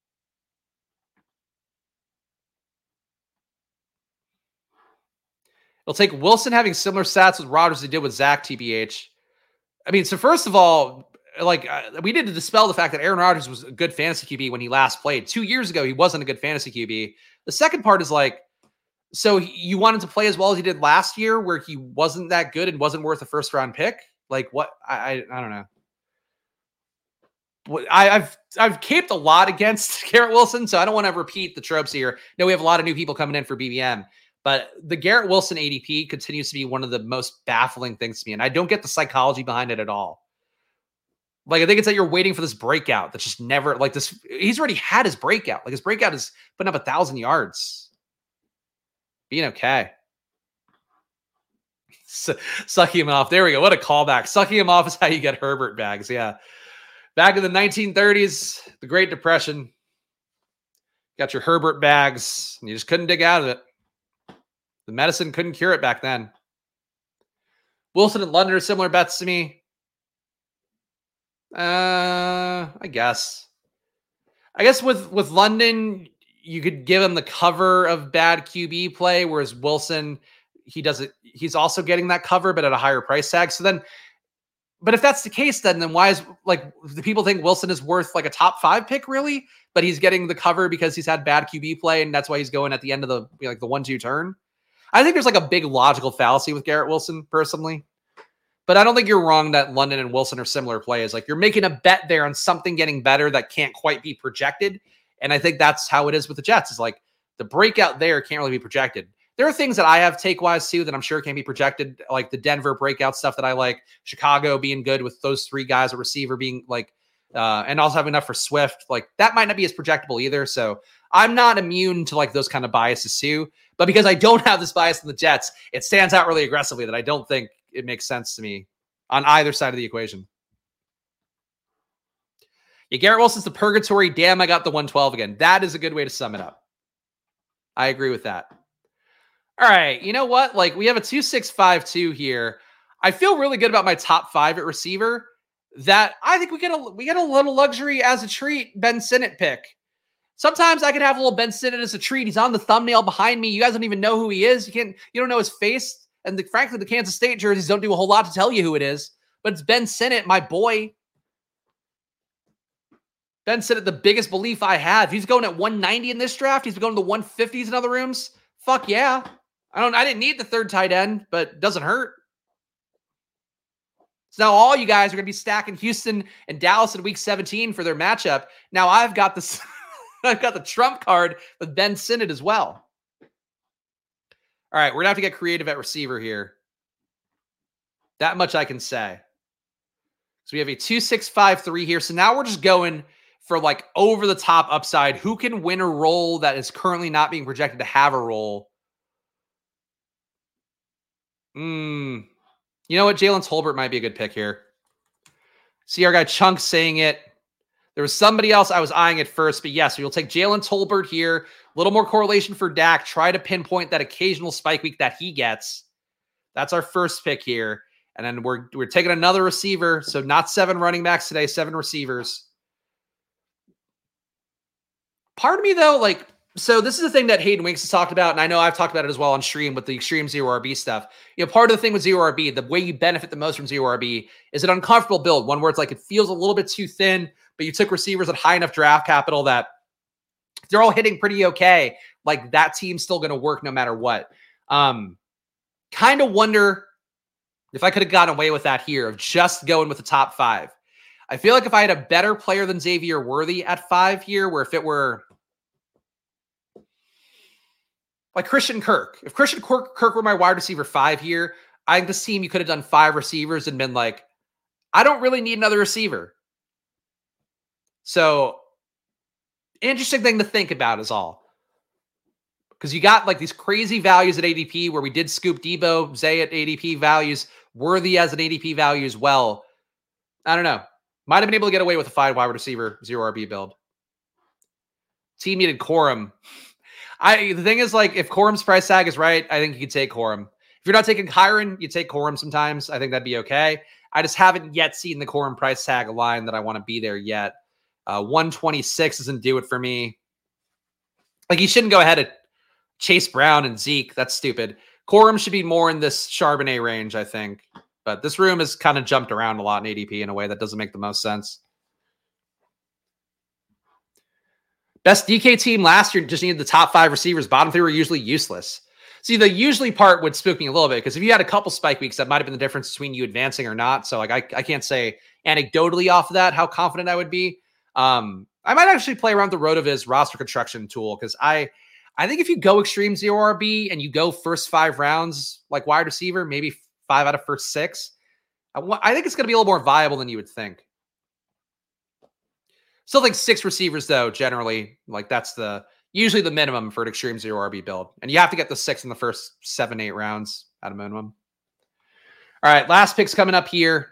It'll take Wilson having similar stats with Rodgers as he did with Zach, TBH. I mean, so first of all, we need to dispel the fact that Aaron Rodgers was a good fantasy QB when he last played. 2 years ago, he wasn't a good fantasy QB. The second part is so you wanted to play as well as he did last year where he wasn't that good and wasn't worth a first round pick? What? I don't know. I've caped a lot against Garrett Wilson, so I don't want to repeat the tropes here. No, we have a lot of new people coming in for BBM, but the Garrett Wilson ADP continues to be one of the most baffling things to me, and I don't get the psychology behind it at all. I think it's that you're waiting for this breakout that's just never this. He's already had his breakout. His breakout is putting up 1,000 yards. Being okay. Sucking him off. There we go. What a callback. Sucking him off is how you get Herbert bags. Yeah. Back in the 1930s, the Great Depression, got your Herbert bags, and you just couldn't dig out of it. The medicine couldn't cure it back then. Wilson and London are similar bets to me. I guess with London, you could give him the cover of bad QB play, whereas Wilson, he's also getting that cover, but at a higher price tag. So then, but if that's the case, then why is like the people think Wilson is worth like a top 5 pick really, but he's getting the cover because he's had bad QB play and that's why he's going at the end of the 1-2 turn. I think there's like a big logical fallacy with Garrett Wilson personally, but I don't think you're wrong that London and Wilson are similar plays. Like you're making a bet there on something getting better that can't quite be projected. And I think that's how it is with the Jets. Is like the breakout there can't really be projected. There are things that I have take-wise too that I'm sure can be projected, like the Denver breakout stuff that I like, Chicago being good with those 3 guys, a receiver being like, and also having enough for Swift. Like that might not be as projectable either. So I'm not immune to like those kind of biases too. But because I don't have this bias in the Jets, it stands out really aggressively that I don't think it makes sense to me on either side of the equation. Yeah, Garrett Wilson's the purgatory. Damn, I got the 112 again. That is a good way to sum it up. I agree with that. All right, you know what? Like we have a 2-6-5-2 here. I feel really good about my top 5 at receiver. That I think we get a little luxury as a treat. Ben Sinnott pick. Sometimes I could have a little Ben Sinnott as a treat. He's on the thumbnail behind me. You guys don't even know who he is. You don't know his face. And frankly, the Kansas State jerseys don't do a whole lot to tell you who it is. But it's Ben Sinnott, my boy. Ben Sinnott, the biggest belief I have. He's going at 190 in this draft. He's going to the 150s in other rooms. Fuck yeah. I didn't need the 3rd tight end, but it doesn't hurt. So now all you guys are going to be stacking Houston and Dallas in week 17 for their matchup. Now I've got this, I've got the trump card with Ben Sinnott as well. All right, we're going to have to get creative at receiver here. That much I can say. So we have a 2-6-5-3 here. So now we're just going for like over the top upside. Who can win a role that is currently not being projected to have a role? You know what? Jalen Tolbert might be a good pick here. See our guy Chunk saying it. There was somebody else I was eyeing at first, but yes, we'll take Jalen Tolbert here. A little more correlation for Dak. Try to pinpoint that occasional spike week that he gets. That's our first pick here. And then we're taking another receiver. So not 7 running backs today, 7 receivers. Part of me though, like, so this is the thing that Hayden Winks has talked about, and I know I've talked about it as well on stream with the extreme zero RB stuff. You know, part of the thing with zero RB, the way you benefit the most from zero RB is an uncomfortable build. One where it's like it feels a little bit too thin, but you took receivers at high enough draft capital that they're all hitting pretty okay. Like that team's still going to work no matter what. Kind of wonder if I could have gotten away with that here of just going with the top 5. I feel like if I had a better player than Xavier Worthy at 5 here, where if it were like Christian Kirk, if Christian Kirk were my wide receiver 5 here, I think this team, you could have done 5 receivers and been like, I don't really need another receiver. So interesting thing to think about is all. Because you got like these crazy values at ADP where we did scoop Debo, Zay at ADP values, Worthy as an ADP value as well. I don't know. Might have been able to get away with a 5 wide receiver, 0 RB build. Team needed Corum. The thing is, like, if Corum's price tag is right, I think you could take Corum. If you're not taking Kyron, you take Corum sometimes. I think that'd be okay. I just haven't yet seen the Corum price tag line that I want to be there yet. 126 doesn't do it for me. Like, you shouldn't go ahead of Chase Brown and Zeke. That's stupid. Corum should be more in this Charbonnet range, I think. But this room has kind of jumped around a lot in ADP in a way that doesn't make the most sense. Best DK team last year just needed the top 5 receivers. Bottom 3 were usually useless. See, the usually part would spook me a little bit because if you had a couple spike weeks, that might have been the difference between you advancing or not. So like I can't say anecdotally off of that how confident I would be. I might actually play around the RotoViz roster construction tool because I think if you go extreme 0 RB and you go first 5 rounds like wide receiver, maybe 5 out of first 6, I think it's going to be a little more viable than you would think. Still think 6 receivers, though, generally. Like, that's usually the minimum for an extreme 0 RB build. And you have to get the 6 in the first 7, 8 rounds at a minimum. All right, last pick's coming up here.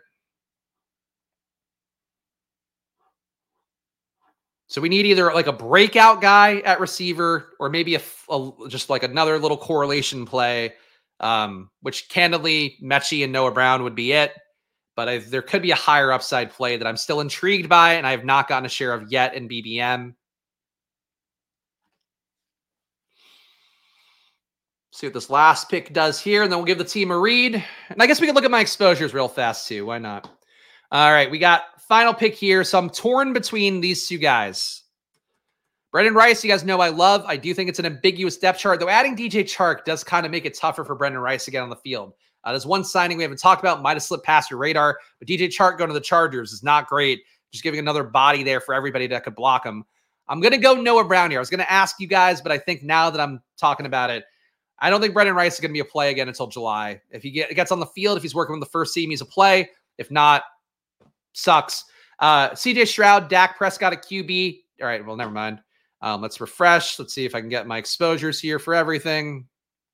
So we need either like a breakout guy at receiver or maybe just like another little correlation play, which candidly, Mechie and Noah Brown would be it. But there could be a higher upside play that I'm still intrigued by and I have not gotten a share of yet in BBM. See what this last pick does here, and then we'll give the team a read. And I guess we can look at my exposures real fast too. Why not? All right, we got final pick here. So I'm torn between these two guys. Brendan Rice, you guys know I love. I do think it's an ambiguous depth chart, though adding DJ Chark does kind of make it tougher for Brendan Rice to get on the field. There's one signing we haven't talked about, might have slipped past your radar, but DJ Chark going to the Chargers is not great. Just giving another body there for everybody that could block him. I'm going to go Noah Brown here. I was going to ask you guys, but I think now that I'm talking about it, I don't think Brendan Rice is going to be a play again until July. If he gets on the field, if he's working with the first team, he's a play. If not, sucks. CJ Stroud, Dak Prescott at QB. All right, well, never mind. Let's refresh. Let's see if I can get my exposures here for everything.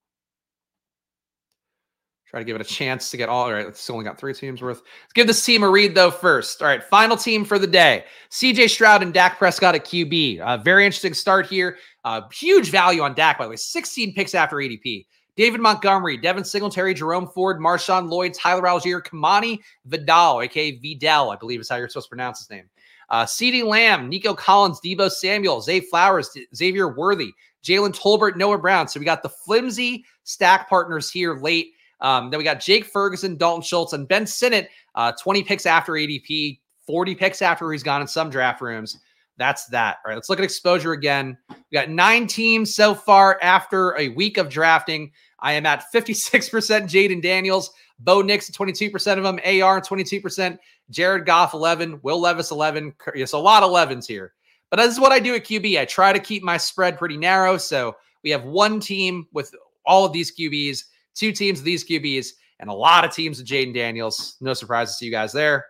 Try to give it a chance to get all right. It's only got 3 teams worth. Let's give this team a read, though, first. All right, final team for the day. CJ Stroud and Dak Prescott at QB. Very interesting start here. Huge value on Dak, by the way. 16 picks after ADP. David Montgomery, Devin Singletary, Jerome Ford, Marshawn Lloyd, Tyler Algier, Kamani Vidal, a.k.a. Vidal, I believe is how you're supposed to pronounce his name. CeeDee Lamb, Nico Collins, Deebo Samuel, Zay Flowers, Xavier Worthy, Jalen Tolbert, Noah Brown. So we got the flimsy stack partners here late. Then we got Jake Ferguson, Dalton Schultz, and Ben Sinnott, 20 picks after ADP, 40 picks after he's gone in some draft rooms. That's that. All right, let's look at exposure again. We got 9 teams so far after a week of drafting. I am at 56% Jaden Daniels, Bo Nix at 22% of them, AR 22%, Jared Goff 11, Will Levis 11. It's a lot of 11s here. But this is what I do at QB. I try to keep my spread pretty narrow. So we have 1 team with all of these QBs, 2 teams with these QBs, and a lot of teams with Jaden Daniels. No surprises to you guys there.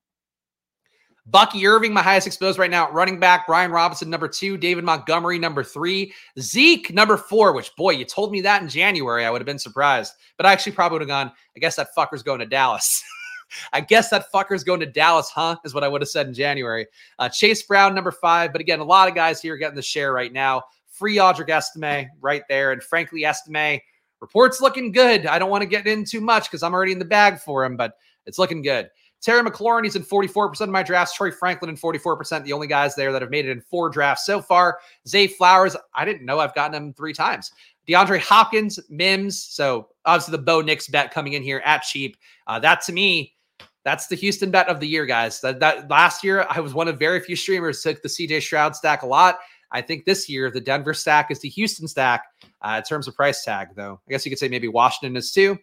Bucky Irving, my highest exposed right now at running back. Brian Robinson, number 2. David Montgomery, number 3. Zeke, number 4, which, boy, you told me that in January. I would have been surprised. But I actually probably would have gone, I guess that fucker's going to Dallas. I guess that fucker's going to Dallas, huh? Is what I would have said in January. Chase Brown, number 5. But again, a lot of guys here getting the share right now. Free Audric Estime right there. And frankly, Estime, report's looking good. I don't want to get in too much because I'm already in the bag for him, but it's looking good. Terry McLaurin, he's in 44% of my drafts. Troy Franklin in 44%, the only guys there that have made it in 4 drafts so far. Zay Flowers, I didn't know I've gotten him 3 times. DeAndre Hopkins, Mims. So obviously the Bo Nix bet coming in here at cheap. That to me, that's the Houston bet of the year, guys. That last year, I was one of very few streamers who took the CJ Stroud stack a lot. I think this year, the Denver stack is the Houston stack in terms of price tag, though. I guess you could say maybe Washington is too.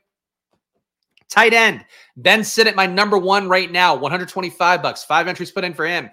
Tight end, Ben Sinnott, my number 1 right now, $125. 5 entries put in for him.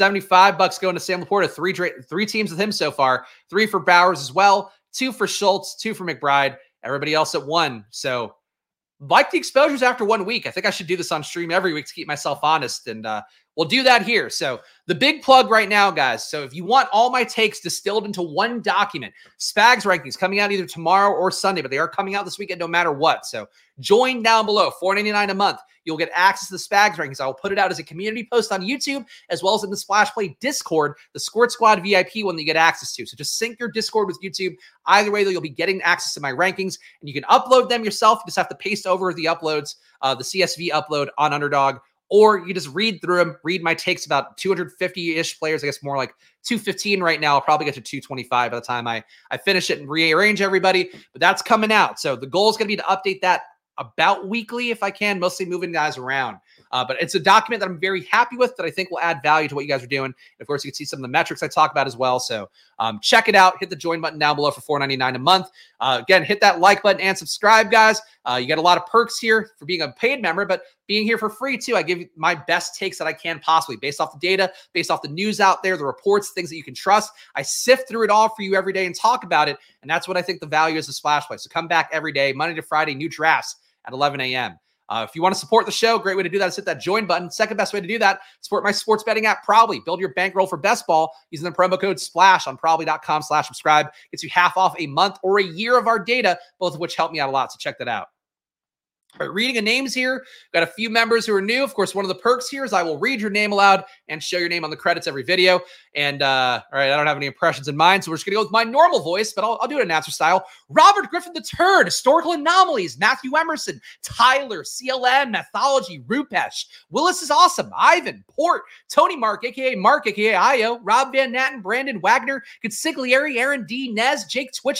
$75 going to Sam Laporta. 3 teams with him so far. 3 for Bowers as well. 2 for Schultz. 2 for McBride. Everybody else at 1. So like the exposures after 1 week. I think I should do this on stream every week to keep myself honest, and we'll do that here. So the big plug right now, guys. So if you want all my takes distilled into one document, Spags rankings coming out either tomorrow or Sunday, but they are coming out this weekend no matter what. So join down below, $4.99 a month. You'll get access to the Spags rankings. I will put it out as a community post on YouTube, as well as in the Splash Play Discord, the Squirt Squad VIP one that you get access to. So just sync your Discord with YouTube. Either way, you'll be getting access to my rankings, and you can upload them yourself. You just have to paste over the uploads, the CSV upload on Underdog, or you just read through them, read my takes about 250-ish players, I guess more like 215 right now. I'll probably get to 225 by the time I finish it and rearrange everybody, but that's coming out. So the goal is going to be to update that about weekly if I can, mostly moving guys around. But it's a document that I'm very happy with that I think will add value to what you guys are doing. And of course, you can see some of the metrics I talk about as well. So check it out. Hit the join button down below for $4.99 a month. Again, hit that like button and subscribe, guys. You get a lot of perks here for being a paid member, but being here for free too. I give you my best takes that I can possibly based off the data, based off the news out there, the reports, things that you can trust. I sift through it all for you every day and talk about it. And that's what I think the value is of Splash Play. So come back every day, Monday to Friday, new drafts at 11 a.m. If you want to support the show, great way to do that is hit that join button. Second best way to do that, support my sports betting app, Probably. Build your bankroll for best ball using the promo code SPLASH on Probly.com/subscribe. Gets you half off a month or a year of our data, both of which help me out a lot. So check that out. All right, reading of names here. Got a few members who are new. Of course, one of the perks here is I will read your name aloud and show your name on the credits every video. And all right, I don't have any impressions in mind, so we're just gonna go with my normal voice, but I'll do it announcer style. Robert Griffin III, Historical Anomalies, Matthew Emerson, Tyler, CLM, Mathology, Rupesh, Willis is awesome, Ivan, Port, Tony Mark, aka Io, Rob Van Natten, Brandon Wagner, Consigliere, Aaron D, Nez, Jake Twitchell,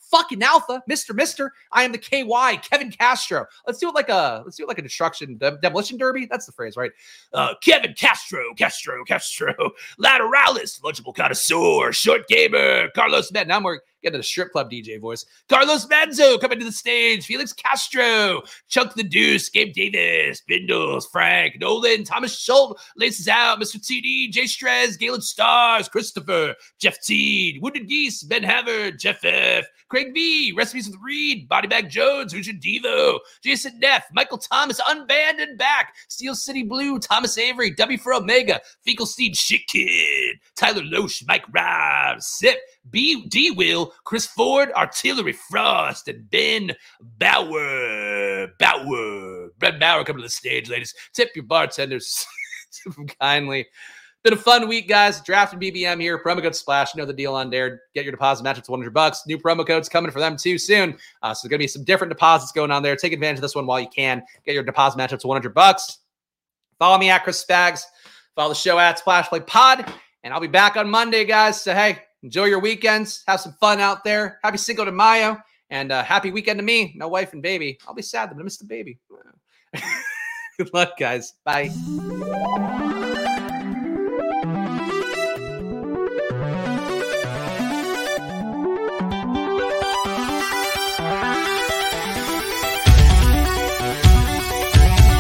fucking alpha, Mr. I am the KY, Kevin Castro. Let's do it like a destruction, demolition derby. That's the phrase, right? Kevin Castro, Lateralis, lunchable connoisseur, short gamer, Carlos Med. Now we're getting a strip club DJ voice. Carlos Manzo coming to the stage. Felix Castro, Chunk the Deuce, Gabe Davis, Bindles, Frank, Nolan, Thomas Schultz, Laces Out, Mr. TD, Jay Strez, Galen Stars, Christopher, Jeff Teed, Wounded Geese, Ben Havard, Jeff F., Craig V, Recipes with Reed, Bodybag Jones, Hujan Devo, Jason Neff, Michael Thomas, Unbanned and Back, Steel City Blue, Thomas Avery, W for Omega, Finkelstein Shit Kid, Tyler Loesch, Mike Robb, Sip, D Will, Chris Ford, Artillery Frost, and Ben Bauer. Brett Bauer coming to the stage, ladies. Tip your bartenders. Tip them kindly. Been a fun week, guys. Drafting BBM here. Promo code SPLASH. You know the deal on there. Get your deposit match up to $100. New promo codes coming for them too soon. So there's going to be some different deposits going on there. Take advantage of this one while you can. Get your deposit match up to $100. Follow me at Chris Spags. Follow the show at Splash Play Pod. And I'll be back on Monday, guys. So, hey, enjoy your weekends. Have some fun out there. Happy Cinco de Mayo. And happy weekend to me. No wife and baby. I'll be sad that I missed the baby. Good luck, guys. Bye.